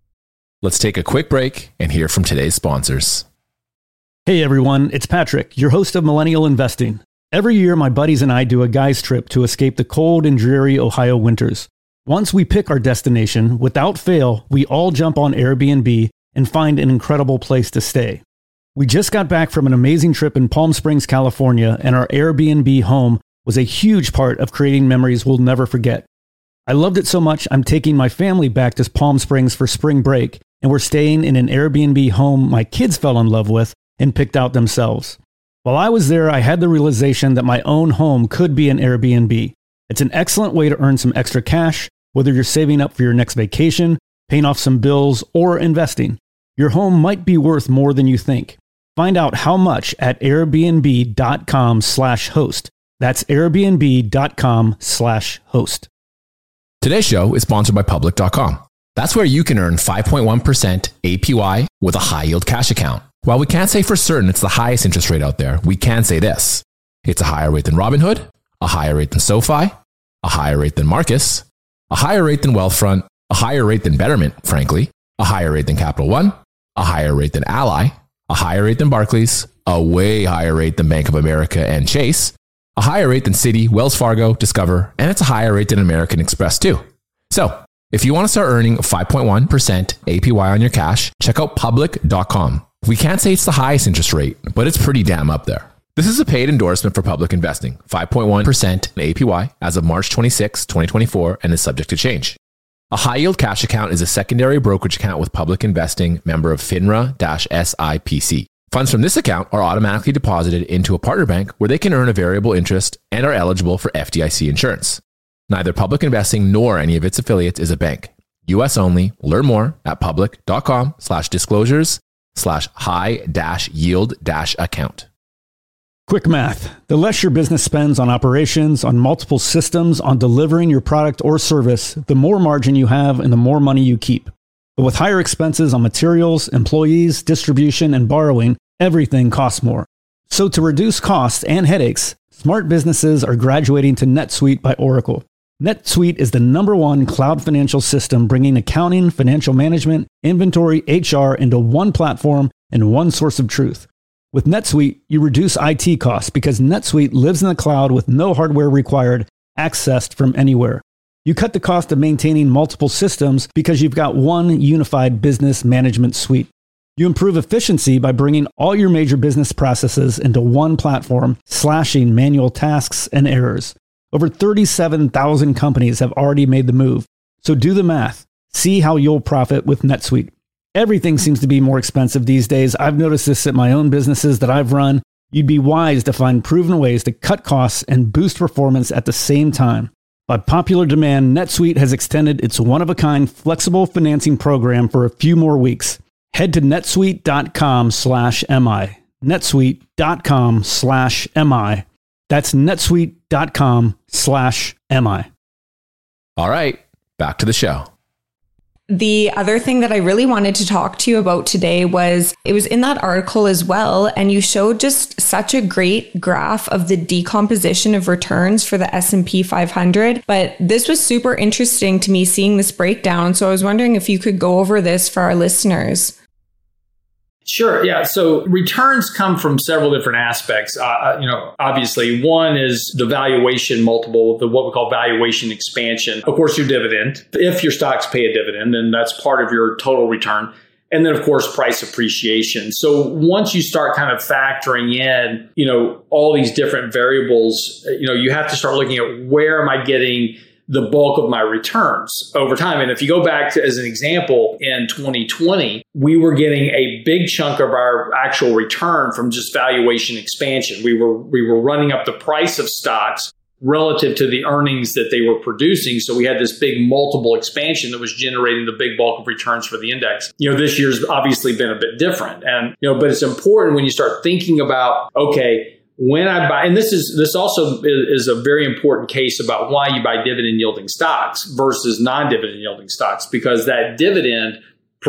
Let's take a quick break and hear from today's sponsors. Hey everyone, it's Patrick, your host of Millennial Investing. Every year, my buddies and I do a guy's trip to escape the cold and dreary Ohio winters. Once we pick our destination, without fail, we all jump on Airbnb and find an incredible place to stay. We just got back from an amazing trip in Palm Springs, California, and our Airbnb home was a huge part of creating memories we'll never forget. I loved it so much, I'm taking my family back to Palm Springs for spring break, and we're staying in an Airbnb home my kids fell in love with and picked out themselves. While I was there, I had the realization that my own home could be an Airbnb. It's an excellent way to earn some extra cash, whether you're saving up for your next vacation, paying off some bills, or investing. Your home might be worth more than you think. Find out how much at airbnb.com slash host. That's airbnb.com slash host. Today's show is sponsored by public dot com. That's where you can earn five point one percent A P Y with a high yield cash account. While we can't say for certain it's the highest interest rate out there, we can say this. It's a higher rate than Robinhood, a higher rate than SoFi, a higher rate than Marcus, a higher rate than Wealthfront, a higher rate than Betterment, frankly, a higher rate than Capital One, a higher rate than Ally, a higher rate than Barclays, a way higher rate than Bank of America and Chase, a higher rate than Citi, Wells Fargo, Discover, and it's a higher rate than American Express too. So, if you want to start earning five point one percent A P Y on your cash, check out public dot com. We can't say it's the highest interest rate, but it's pretty damn up there. This is a paid endorsement for Public Investing, five point one percent A P Y as of March twenty-sixth, twenty twenty-four, and is subject to change. A high-yield cash account is a secondary brokerage account with Public Investing, member of FINRA-S I P C. Funds from this account are automatically deposited into a partner bank where they can earn a variable interest and are eligible for F D I C insurance. Neither Public Investing nor any of its affiliates is a bank. U S only. Learn more at public dot com slash disclosures slash high dash yield dash account. Quick math. The less your business spends on operations, on multiple systems, on delivering your product or service, the more margin you have and the more money you keep. But with higher expenses on materials, employees, distribution, and borrowing, everything costs more. So to reduce costs and headaches, smart businesses are graduating to NetSuite by Oracle. NetSuite is the number one cloud financial system bringing accounting, financial management, inventory, H R into one platform and one source of truth. With NetSuite, you reduce I T costs because NetSuite lives in the cloud with no hardware required, accessed from anywhere. You cut the cost of maintaining multiple systems because you've got one unified business management suite. You improve efficiency by bringing all your major business processes into one platform, slashing manual tasks and errors. Over thirty-seven thousand companies have already made the move. So do the math. See how you'll profit with NetSuite. Everything seems to be more expensive these days. I've noticed this at my own businesses that I've run. You'd be wise to find proven ways to cut costs and boost performance at the same time. By popular demand, NetSuite has extended its one-of-a-kind flexible financing program for a few more weeks. Head to netsuite.com slash MI. netsuite.com slash MI. That's netsuite.com slash MI. All right, back to the show. The other thing that I really wanted to talk to you about today was, it was in that article as well, and you showed just such a great graph of the decomposition of returns for the S and P five hundred. But this was super interesting to me seeing this breakdown. So I was wondering if you could go over this for our listeners. Sure. Yeah. So returns come from several different aspects. Uh, you know, obviously, one is the valuation multiple, the what we call valuation expansion. Of course, your dividend. If your stocks pay a dividend, then that's part of your total return. And then, of course, price appreciation. So once you start kind of factoring in, you know, all these different variables, you know, you have to start looking at where am I getting the bulk of my returns over time. And if you go back to, as an example, in twenty twenty, we were getting a big chunk of our actual return from just valuation expansion. We were, we were running up the price of stocks relative to the earnings that they were producing. So we had this big multiple expansion that was generating the big bulk of returns for the index. You know, this year's obviously been a bit different. And, you know, but it's important when you start thinking about, okay, when I buy, and this is this also is a very important case about why you buy dividend yielding stocks versus non-dividend yielding stocks, because that dividend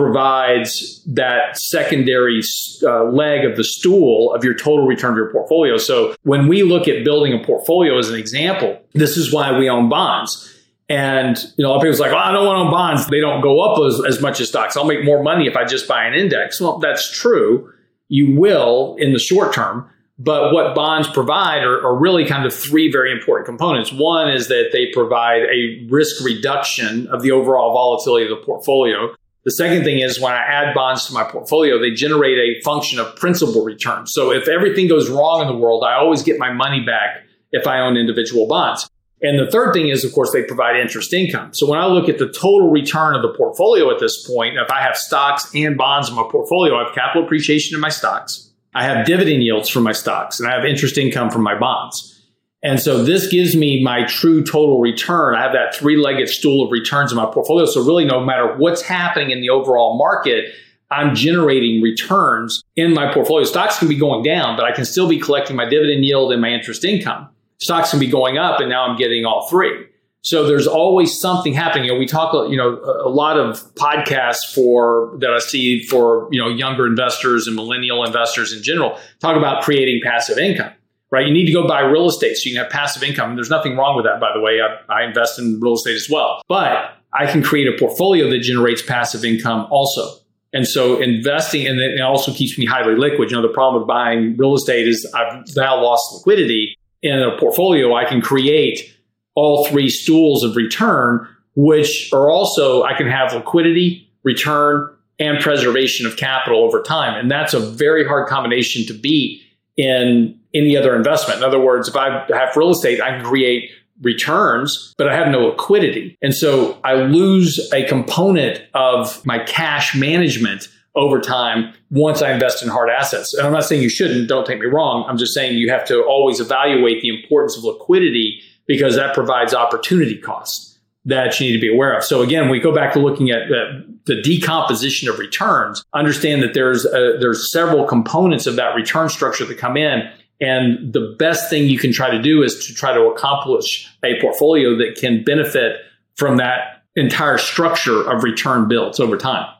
provides that secondary uh, leg of the stool of your total return of your portfolio. So when we look at building a portfolio as an example, this is why we own bonds. And, you know, a lot of people's like, oh, I don't want to own bonds. They don't go up as, as much as stocks. I'll make more money if I just buy an index. Well, that's true. You will in the short term. But what bonds provide are, are really kind of three very important components. One is that they provide a risk reduction of the overall volatility of the portfolio. The second thing is when I add bonds to my portfolio, they generate a function of principal return. So if everything goes wrong in the world, I always get my money back if I own individual bonds. And the third thing is, of course, they provide interest income. So when I look at the total return of the portfolio at this point, if I have stocks and bonds in my portfolio, I have capital appreciation in my stocks. I have dividend yields from my stocks, and I have interest income from my bonds. And so this gives me my true total return. I have that three-legged stool of returns in my portfolio. So really, no matter what's happening in the overall market, I'm generating returns in my portfolio. Stocks can be going down, but I can still be collecting my dividend yield and my interest income. Stocks can be going up, and now I'm getting all three. So there's always something happening. You know, we talk, you know, a lot of podcasts for that I see for, you know, younger investors and millennial investors in general talk about creating passive income, right? You need to go buy real estate so you can have passive income. There's nothing wrong with that, by the way. I, I invest in real estate as well, but I can create a portfolio that generates passive income also. And so investing, and it also keeps me highly liquid. You know, the problem with buying real estate is I've now lost liquidity. In a portfolio, I can create all three stools of return, which are also, I can have liquidity, return, and preservation of capital over time. And that's a very hard combination to beat in any other investment. In other words, if I have real estate, I can create returns, but I have no liquidity. And so I lose a component of my cash management over time once I invest in hard assets. And I'm not saying you shouldn't, don't take me wrong. I'm just saying you have to always evaluate the importance of liquidity because that provides opportunity costs that you need to be aware of. So again, we go back to looking at the, the decomposition of returns, understand that there's a, there's several components of that return structure that come in. And the best thing you can try to do is to try to accomplish a portfolio that can benefit from that entire structure of return builds over time.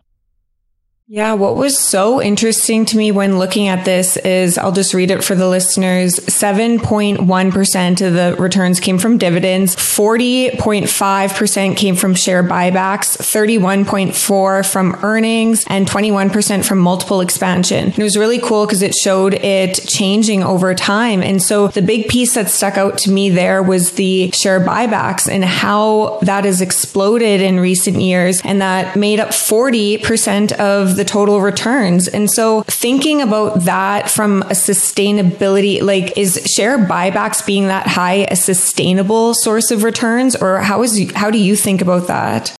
Yeah, what was so interesting to me when looking at this is, I'll just read it for the listeners, seven point one percent of the returns came from dividends, forty point five percent came from share buybacks, thirty-one point four percent from earnings, and twenty-one percent from multiple expansion. And it was really cool because it showed it changing over time. And so the big piece that stuck out to me there was the share buybacks and how that has exploded in recent years, and that made up forty percent of the total returns. And so thinking about that from a sustainability, like, is share buybacks being that high a sustainable source of returns, or how is how do you think about that?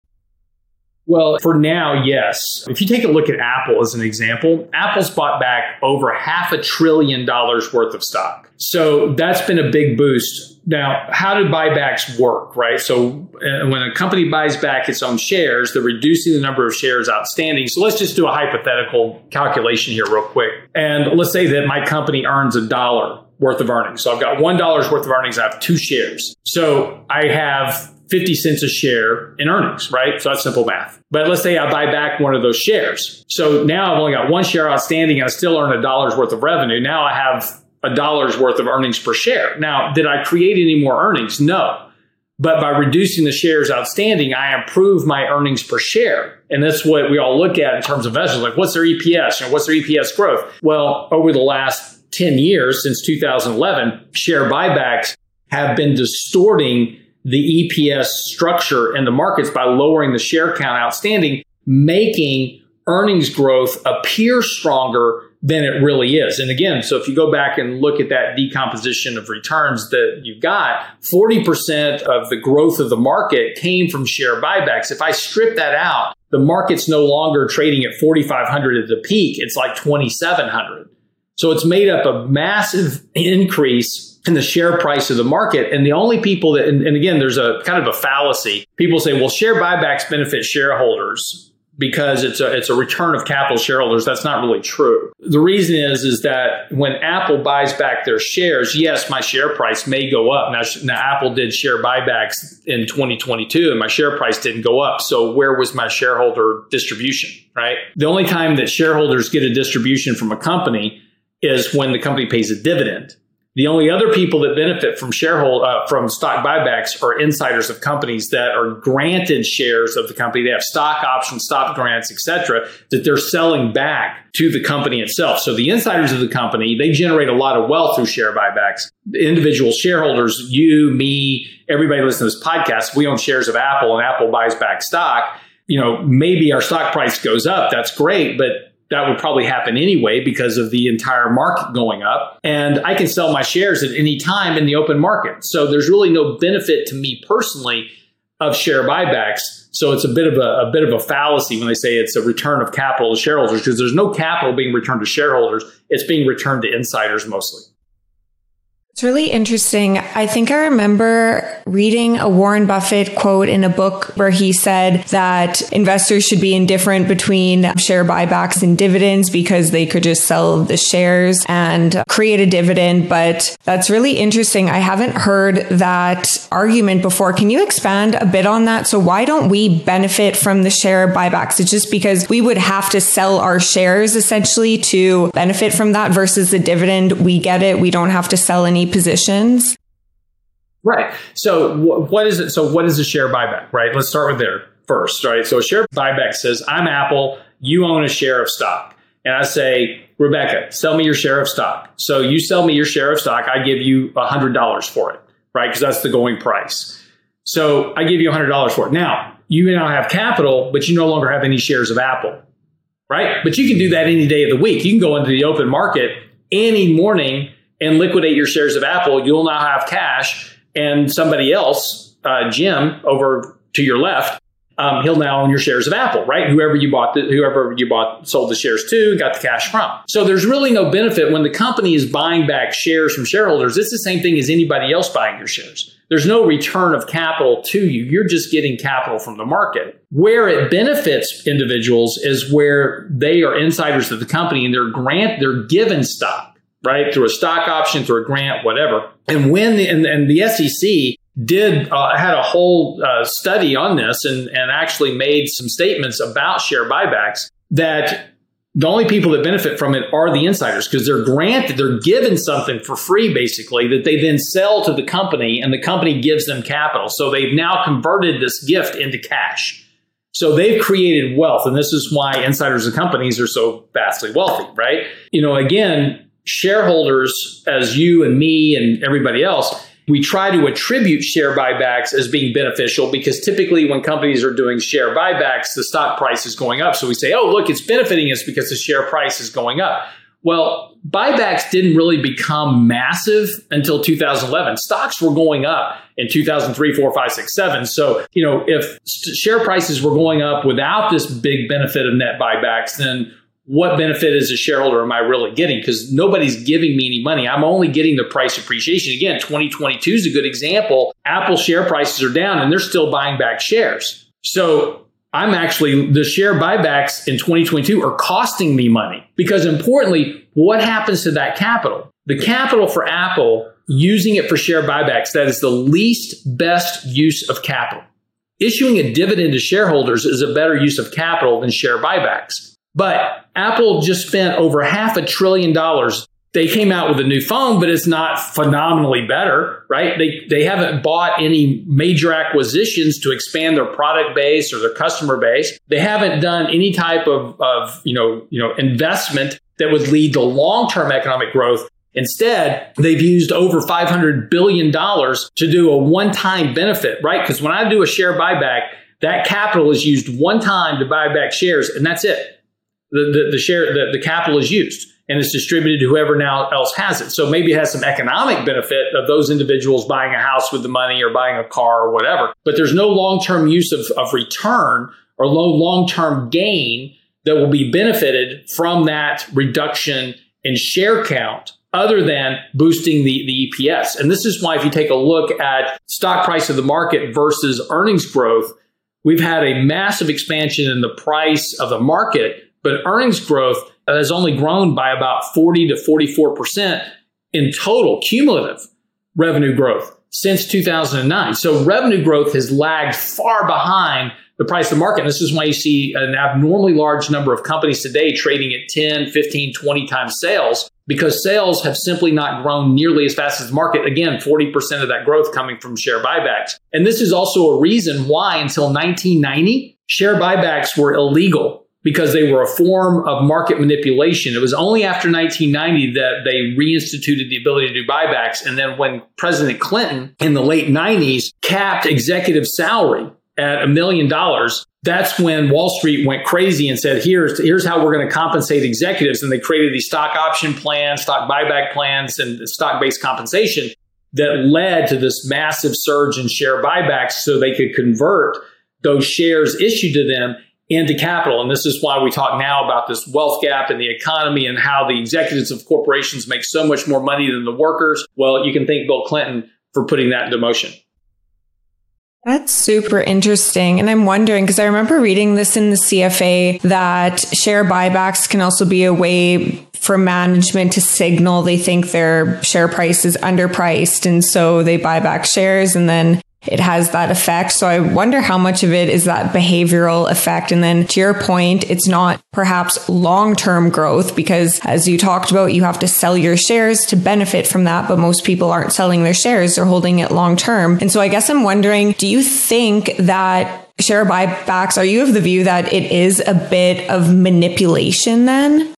Well, for now, yes. If you take a look at Apple as an example, Apple's bought back over half a trillion dollars worth of stock. So that's been a big boost. Now, how do buybacks work, right? So uh, when a company buys back its own shares, they're reducing the number of shares outstanding. So let's just do a hypothetical calculation here real quick. And let's say that my company earns a dollar worth of earnings. So I've got one dollar's worth of earnings. I have two shares. So I have fifty cents a share in earnings, right? So that's simple math. But let's say I buy back one of those shares. So now I've only got one share outstanding and I still earn a dollar's worth of revenue. Now I have a dollar's worth of earnings per share. Now, did I create any more earnings? No. But by reducing the shares outstanding, I improve my earnings per share. And that's what we all look at in terms of investors. Like, what's their E P S? You know, what's their E P S growth? Well, over the last ten years, since two thousand eleven, share buybacks have been distorting the E P S structure in the markets by lowering the share count outstanding, making earnings growth appear stronger than it really is. And again, so if you go back and look at that decomposition of returns that you've got, forty percent of the growth of the market came from share buybacks. If I strip that out, the market's no longer trading at forty-five hundred at the peak. It's like twenty-seven hundred. So it's made up a massive increase in the share price of the market. And the only people that, and, and again, there's a kind of a fallacy. People say, well, share buybacks benefit shareholders because it's a it's a return of capital to shareholders. That's not really true. The reason is, is that when Apple buys back their shares, yes, my share price may go up. Now, now Apple did share buybacks in twenty twenty-two and my share price didn't go up. So where was my shareholder distribution, right? The only time that shareholders get a distribution from a company is when the company pays a dividend. The only other people that benefit from shareholder uh, from stock buybacks are insiders of companies that are granted shares of the company. They have stock options, stock grants, et cetera, that they're selling back to the company itself. So the insiders of the company, they generate a lot of wealth through share buybacks. The individual shareholders, you, me, everybody listening to this podcast, we own shares of Apple and Apple buys back stock. You know, maybe our stock price goes up. That's great, but that would probably happen anyway because of the entire market going up. And I can sell my shares at any time in the open market. So there's really no benefit to me personally of share buybacks. So it's a bit of a, a bit of a fallacy when they say it's a return of capital to shareholders, because there's no capital being returned to shareholders. It's being returned to insiders mostly. It's really interesting. I think I remember reading a Warren Buffett quote in a book where he said that investors should be indifferent between share buybacks and dividends because they could just sell the shares and create a dividend. But that's really interesting. I haven't heard that argument before. Can you expand a bit on that? So why don't we benefit from the share buybacks? It's just because we would have to sell our shares essentially to benefit from that versus the dividend. We get it. We don't have to sell any positions. Right. So wh- what is it? So what is a share buyback, right? Let's start with there first, right? So a share buyback says, I'm Apple, you own a share of stock. And I say, Rebecca, sell me your share of stock. So you sell me your share of stock, I give you one hundred dollars for it, right? Because that's the going price. So I give you one hundred dollars for it. Now, you now have capital, but you no longer have any shares of Apple, right? But you can do that any day of the week. You can go into the open market any morning and liquidate your shares of Apple. You'll now have cash, and somebody else, uh, Jim, over to your left, um, he'll now own your shares of Apple, right? Whoever you bought, the, whoever you bought, sold the shares to, got the cash from. So there's really no benefit when the company is buying back shares from shareholders. It's the same thing as anybody else buying your shares. There's no return of capital to you. You're just getting capital from the market. Where it benefits individuals is where they are insiders of the company and they're grant, they're given stock, right? Through a stock option, through a grant, whatever. And when the, and, and the S E C did, uh, had a whole uh, study on this and, and actually made some statements about share buybacks that the only people that benefit from it are the insiders because they're granted, they're given something for free, basically, that they then sell to the company and the company gives them capital. So they've now converted this gift into cash. So they've created wealth. And this is why insiders of companies are so vastly wealthy, right? You know, again, shareholders, as you and me and everybody else, we try to attribute share buybacks as being beneficial because typically when companies are doing share buybacks, the stock price is going up. So we say, oh, look, it's benefiting us because the share price is going up. Well, buybacks didn't really become massive until two thousand eleven. Stocks were going up in two thousand three, four, five, six, seven. So, you know, if share prices were going up without this big benefit of net buybacks, then what benefit as a shareholder am I really getting? Because nobody's giving me any money. I'm only getting the price appreciation. Again, twenty twenty-two is a good example. Apple share prices are down and they're still buying back shares. So I'm actually, the share buybacks in twenty twenty-two are costing me money because importantly, what happens to that capital? The capital for Apple, using it for share buybacks, that is the least best use of capital. Issuing a dividend to shareholders is a better use of capital than share buybacks. But Apple just spent over half a trillion dollars. They came out with a new phone, but it's not phenomenally better, right? They they haven't bought any major acquisitions to expand their product base or their customer base. They haven't done any type of, of you know, you know, investment that would lead to long-term economic growth. Instead, they've used over five hundred billion dollars to do a one-time benefit, right? Because when I do a share buyback, that capital is used one time to buy back shares, and that's it. The, the, the share, the, the capital is used and it's distributed to whoever now else has it. So maybe it has some economic benefit of those individuals buying a house with the money or buying a car or whatever. But there's no long-term use of, of return or low long-term gain that will be benefited from that reduction in share count other than boosting the, the E P S. And this is why if you take a look at stock price of the market versus earnings growth, we've had a massive expansion in the price of the market. But earnings growth has only grown by about forty to forty-four percent in total cumulative revenue growth since two thousand nine. So revenue growth has lagged far behind the price of the market. And this is why you see an abnormally large number of companies today trading at ten, fifteen, twenty times sales because sales have simply not grown nearly as fast as the market. Again, forty percent of that growth coming from share buybacks. And this is also a reason why until nineteen ninety, share buybacks were illegal. Because they were a form of market manipulation. It was only after nineteen ninety that they reinstituted the ability to do buybacks. And then when President Clinton in the late nineties capped executive salary at a million dollars, that's when Wall Street went crazy and said, here's, here's how we're going to compensate executives. And they created these stock option plans, stock buyback plans, and stock-based compensation that led to this massive surge in share buybacks so they could convert those shares issued to them into capital. And this is why we talk now about this wealth gap in the economy and how the executives of corporations make so much more money than the workers. Well, you can thank Bill Clinton for putting that into motion. That's super interesting. And I'm wondering, because I remember reading this in the C F A, that share buybacks can also be a way for management to signal they think their share price is underpriced. And so they buy back shares, and then it has that effect. So I wonder how much of it is that behavioral effect. And then to your point, it's not perhaps long-term growth, because as you talked about, you have to sell your shares to benefit from that. But most people aren't selling their shares, they're holding it long-term. And so I guess I'm wondering, do you think that share buybacks, are you of the view that it is a bit of manipulation then?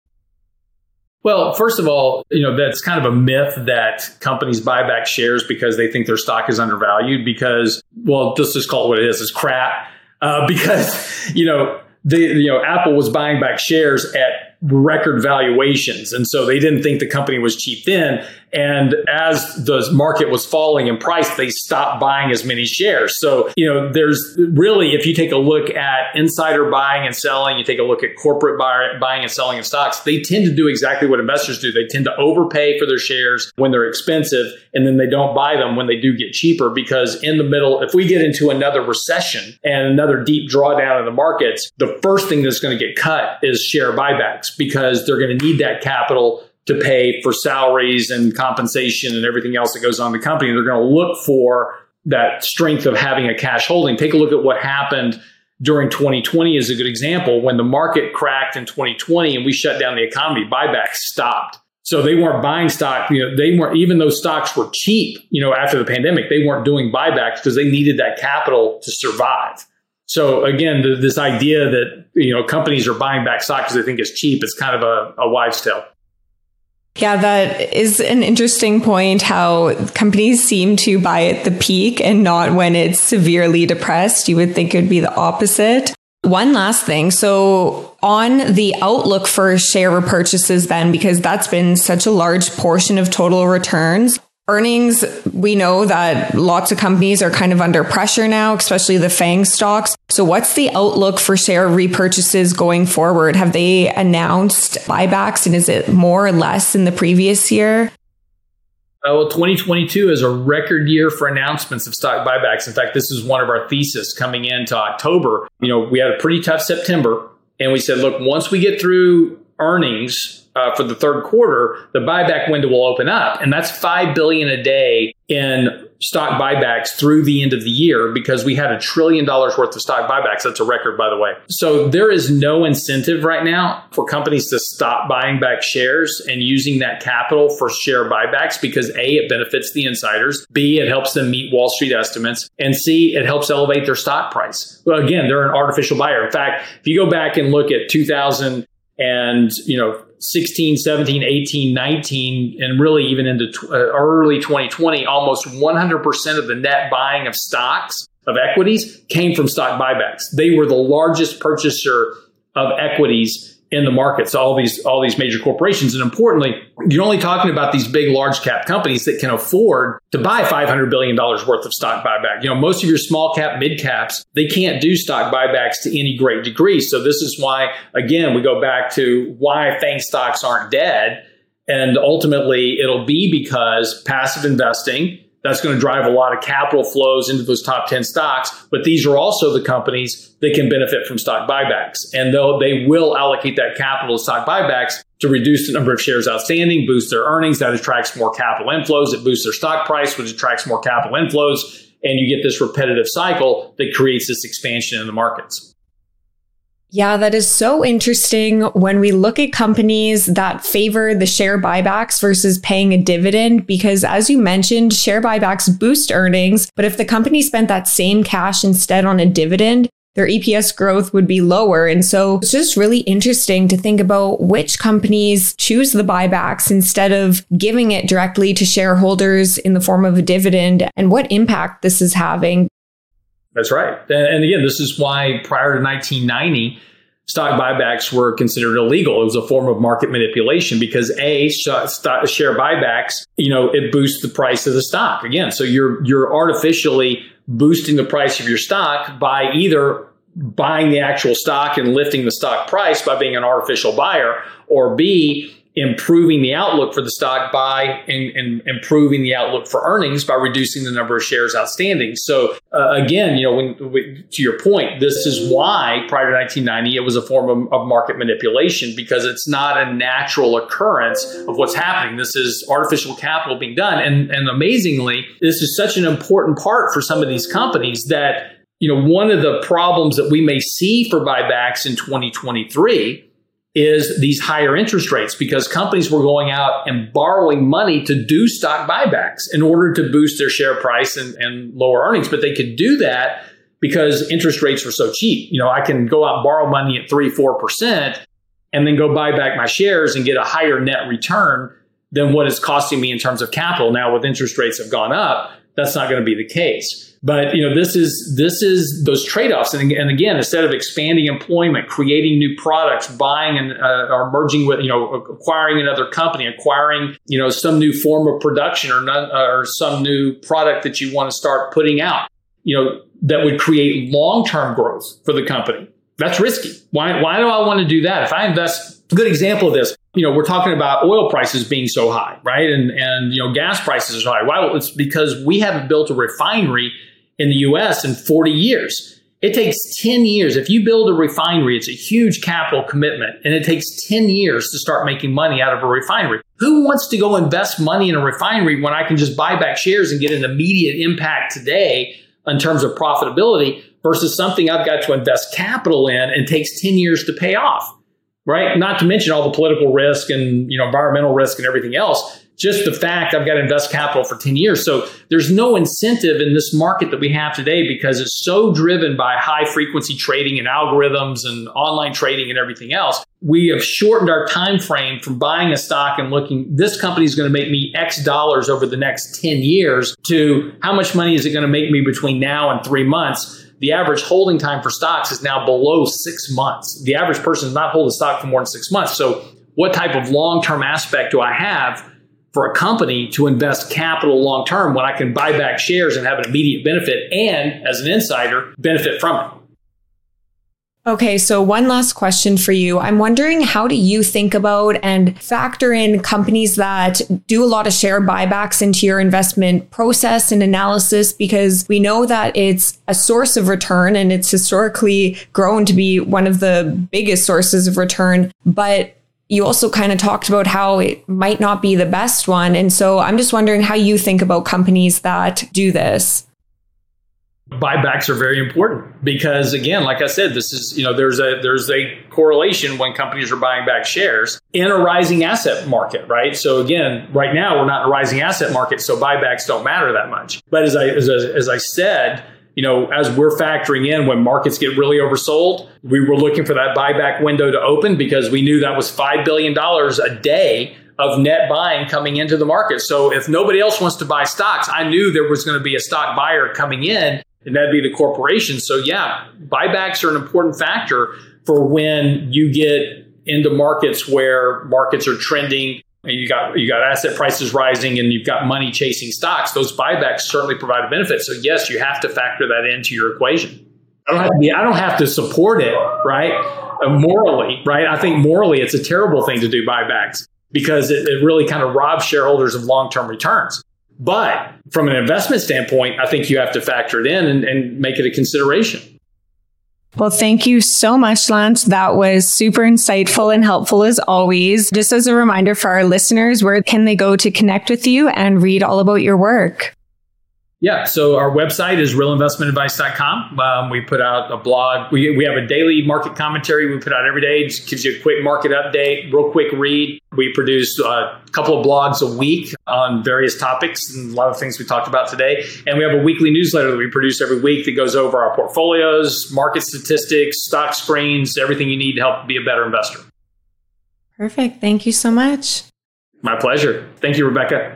Well, first of all, you know, that's kind of a myth that companies buy back shares because they think their stock is undervalued because, well, let's just call it what it is. It's crap. Uh, because, you know, the, you know, Apple was buying back shares at record valuations. And so they didn't think the company was cheap then. And as the market was falling in price, they stopped buying as many shares. So, you know, there's really, if you take a look at insider buying and selling, you take a look at corporate buy, buying and selling of stocks, they tend to do exactly what investors do. They tend to overpay for their shares when they're expensive, and then they don't buy them when they do get cheaper, because in the middle, if we get into another recession and another deep drawdown in the markets, the first thing that's going to get cut is share buybacks, because they're going to need that capital to pay for salaries and compensation and everything else that goes on in the company. They're going to look for that strength of having a cash holding. Take a look at what happened during twenty twenty is a good example. When the market cracked in twenty twenty and we shut down the economy, buybacks stopped. So they weren't buying stock. You know, they weren't, even though stocks were cheap, you know, after the pandemic, they weren't doing buybacks because they needed that capital to survive. So again, the, this idea that, you know, companies are buying back stock because they think it's cheap is kind of a, a wives' tale. Yeah, that is an interesting point, how companies seem to buy at the peak and not when it's severely depressed. You would think it would be the opposite. One last thing. So on the outlook for share repurchases then, because that's been such a large portion of total returns, earnings, we know that lots of companies are kind of under pressure now, especially the FANG stocks. So what's the outlook for share repurchases going forward? Have they announced buybacks, and is it more or less than the previous year? Uh, well, twenty twenty-two is a record year for announcements of stock buybacks. In fact, this is one of our theses coming into October. You know, we had a pretty tough September, and we said, look, once we get through earnings Uh, for the third quarter, the buyback window will open up. And that's five billion dollars a day in stock buybacks through the end of the year, because we had a trillion dollars worth of stock buybacks. That's a record, by the way. So there is no incentive right now for companies to stop buying back shares and using that capital for share buybacks, because A, it benefits the insiders, B, it helps them meet Wall Street estimates, and C, it helps elevate their stock price. Well, again, they're an artificial buyer. In fact, if you go back and look at two thousand and, you know, sixteen, seventeen, eighteen, nineteen, and really even into t- uh, early twenty twenty, almost one hundred percent of the net buying of stocks, of equities, came from stock buybacks. They were the largest purchaser of equities in the markets, all these all these major corporations. And importantly, you're only talking about these big large cap companies that can afford to buy five hundred billion dollars worth of stock buyback. You know, most of your small cap, mid caps, they can't do stock buybacks to any great degree. So this is why, again, we go back to why FANG stocks aren't dead. And ultimately, it'll be because passive investing, that's going to drive a lot of capital flows into those top ten stocks. But these are also the companies that can benefit from stock buybacks. And though they will allocate that capital to stock buybacks to reduce the number of shares outstanding, boost their earnings, that attracts more capital inflows. It boosts their stock price, which attracts more capital inflows. And you get this repetitive cycle that creates this expansion in the markets. Yeah, that is so interesting when we look at companies that favor the share buybacks versus paying a dividend, because as you mentioned, share buybacks boost earnings. But if the company spent that same cash instead on a dividend, their E P S growth would be lower. And so it's just really interesting to think about which companies choose the buybacks instead of giving it directly to shareholders in the form of a dividend, and what impact this is having. That's right. And again, this is why prior to nineteen ninety, stock buybacks were considered illegal. It was a form of market manipulation because A, share buybacks, you know, it boosts the price of the stock. Again, so you're you're artificially boosting the price of your stock by either buying the actual stock and lifting the stock price by being an artificial buyer, or B, improving the outlook for the stock by and, and improving the outlook for earnings by reducing the number of shares outstanding. So uh, again, you know, when, when, to your point, this is why prior to nineteen ninety, it was a form of, of market manipulation, because it's not a natural occurrence of what's happening. This is artificial capital being done. And, and amazingly, this is such an important part for some of these companies that, you know, one of the problems that we may see for buybacks in twenty twenty-three is these higher interest rates, because companies were going out and borrowing money to do stock buybacks in order to boost their share price and, and lower earnings. But they could do that because interest rates were so cheap. You know, I can go out and borrow money at three, four percent and then go buy back my shares and get a higher net return than what it's costing me in terms of capital. Now, with interest rates have gone up, that's not going to be the case. But, you know, this is this is those trade-offs. And, and again, instead of expanding employment, creating new products, buying and uh, or merging with, you know, acquiring another company, acquiring, you know, some new form of production or not, or some new product that you want to start putting out, you know, that would create long-term growth for the company. That's risky. Why, why do I want to do that? If I invest, a good example of this, you know, we're talking about oil prices being so high, right? And, and you know, gas prices are so high. Why? Well, it's because we haven't built a refinery in the U S in forty years. It takes ten years. If you build a refinery, it's a huge capital commitment, and it takes ten years to start making money out of a refinery. Who wants to go invest money in a refinery when I can just buy back shares and get an immediate impact today in terms of profitability versus something I've got to invest capital in and takes ten years to pay off, right? Not to mention all the political risk and, you know, environmental risk and everything else. Just the fact I've got to invest capital for ten years. So there's no incentive in this market that we have today, because it's so driven by high frequency trading and algorithms and online trading and everything else. We have shortened our time frame from buying a stock and looking, this company is going to make me X dollars over the next ten years, to how much money is it going to make me between now and three months. The average holding time for stocks is now below six months. The average person does not hold a stock for more than six months. So what type of long-term aspect do I have for a company to invest capital long term when I can buy back shares and have an immediate benefit, and as an insider, benefit from it? Okay, so one last question for you. I'm wondering, how do you think about and factor in companies that do a lot of share buybacks into your investment process and analysis? Because we know that it's a source of return, and it's historically grown to be one of the biggest sources of return. But you also kind of talked about how it might not be the best one. And so I'm just wondering how you think about companies that do this. Buybacks are very important because, again, like I said, this is, you know, there's a there's a correlation when companies are buying back shares in a rising asset market, right? So again, right now we're not in a rising asset market, so buybacks don't matter that much. But as I as, as I said, you know, as we're factoring in when markets get really oversold, we were looking for that buyback window to open because we knew that was five billion dollars a day of net buying coming into the market. So if nobody else wants to buy stocks, I knew there was going to be a stock buyer coming in, and that'd be the corporation. So yeah, buybacks are an important factor for when you get into markets where markets are trending and you got you got asset prices rising and you've got money chasing stocks. Those buybacks certainly provide a benefit. So yes, you have to factor that into your equation. I don't have to be, I don't have to support it, right? Uh, morally, right? I think morally it's a terrible thing to do buybacks because it, it really kind of robs shareholders of long-term returns. But from an investment standpoint, I think you have to factor it in and, and make it a consideration. Well, thank you so much, Lance. That was super insightful and helpful as always. Just as a reminder for our listeners, where can they go to connect with you and read all about your work? Yeah, so our website is real investment advice dot com. Um, we put out a blog. We we have a daily market commentary we put out every day. It just gives you a quick market update, real quick read. We produce a couple of blogs a week on various topics and a lot of things we talked about today. And we have a weekly newsletter that we produce every week that goes over our portfolios, market statistics, stock screens, everything you need to help be a better investor. Perfect. Thank you so much. My pleasure. Thank you, Rebecca.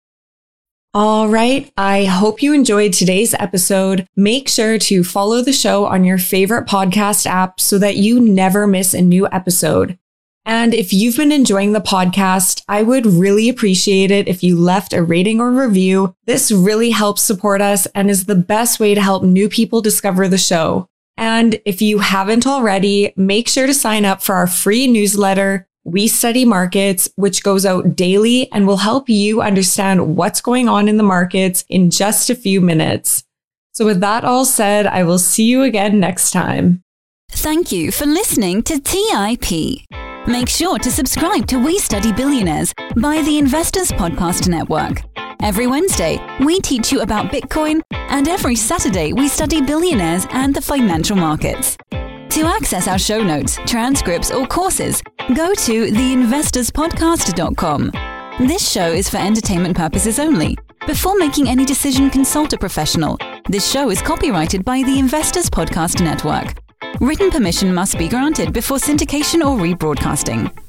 All right. I hope you enjoyed today's episode. Make sure to follow the show on your favorite podcast app so that you never miss a new episode. And if you've been enjoying the podcast, I would really appreciate it if you left a rating or review. This really helps support us and is the best way to help new people discover the show. And if you haven't already, make sure to sign up for our free newsletter, We Study Markets, which goes out daily and will help you understand what's going on in the markets in just a few minutes. So with that all said, I will see you again next time. Thank you for listening to T I P. Make sure to subscribe to We Study Billionaires by the Investors Podcast Network. Every Wednesday, we teach you about Bitcoin, and every Saturday, we study billionaires and the financial markets. To access our show notes, transcripts, or courses, go to the investors podcast dot com. This show is for entertainment purposes only. Before making any decision, consult a professional. This show is copyrighted by the Investors Podcast Network. Written permission must be granted before syndication or rebroadcasting.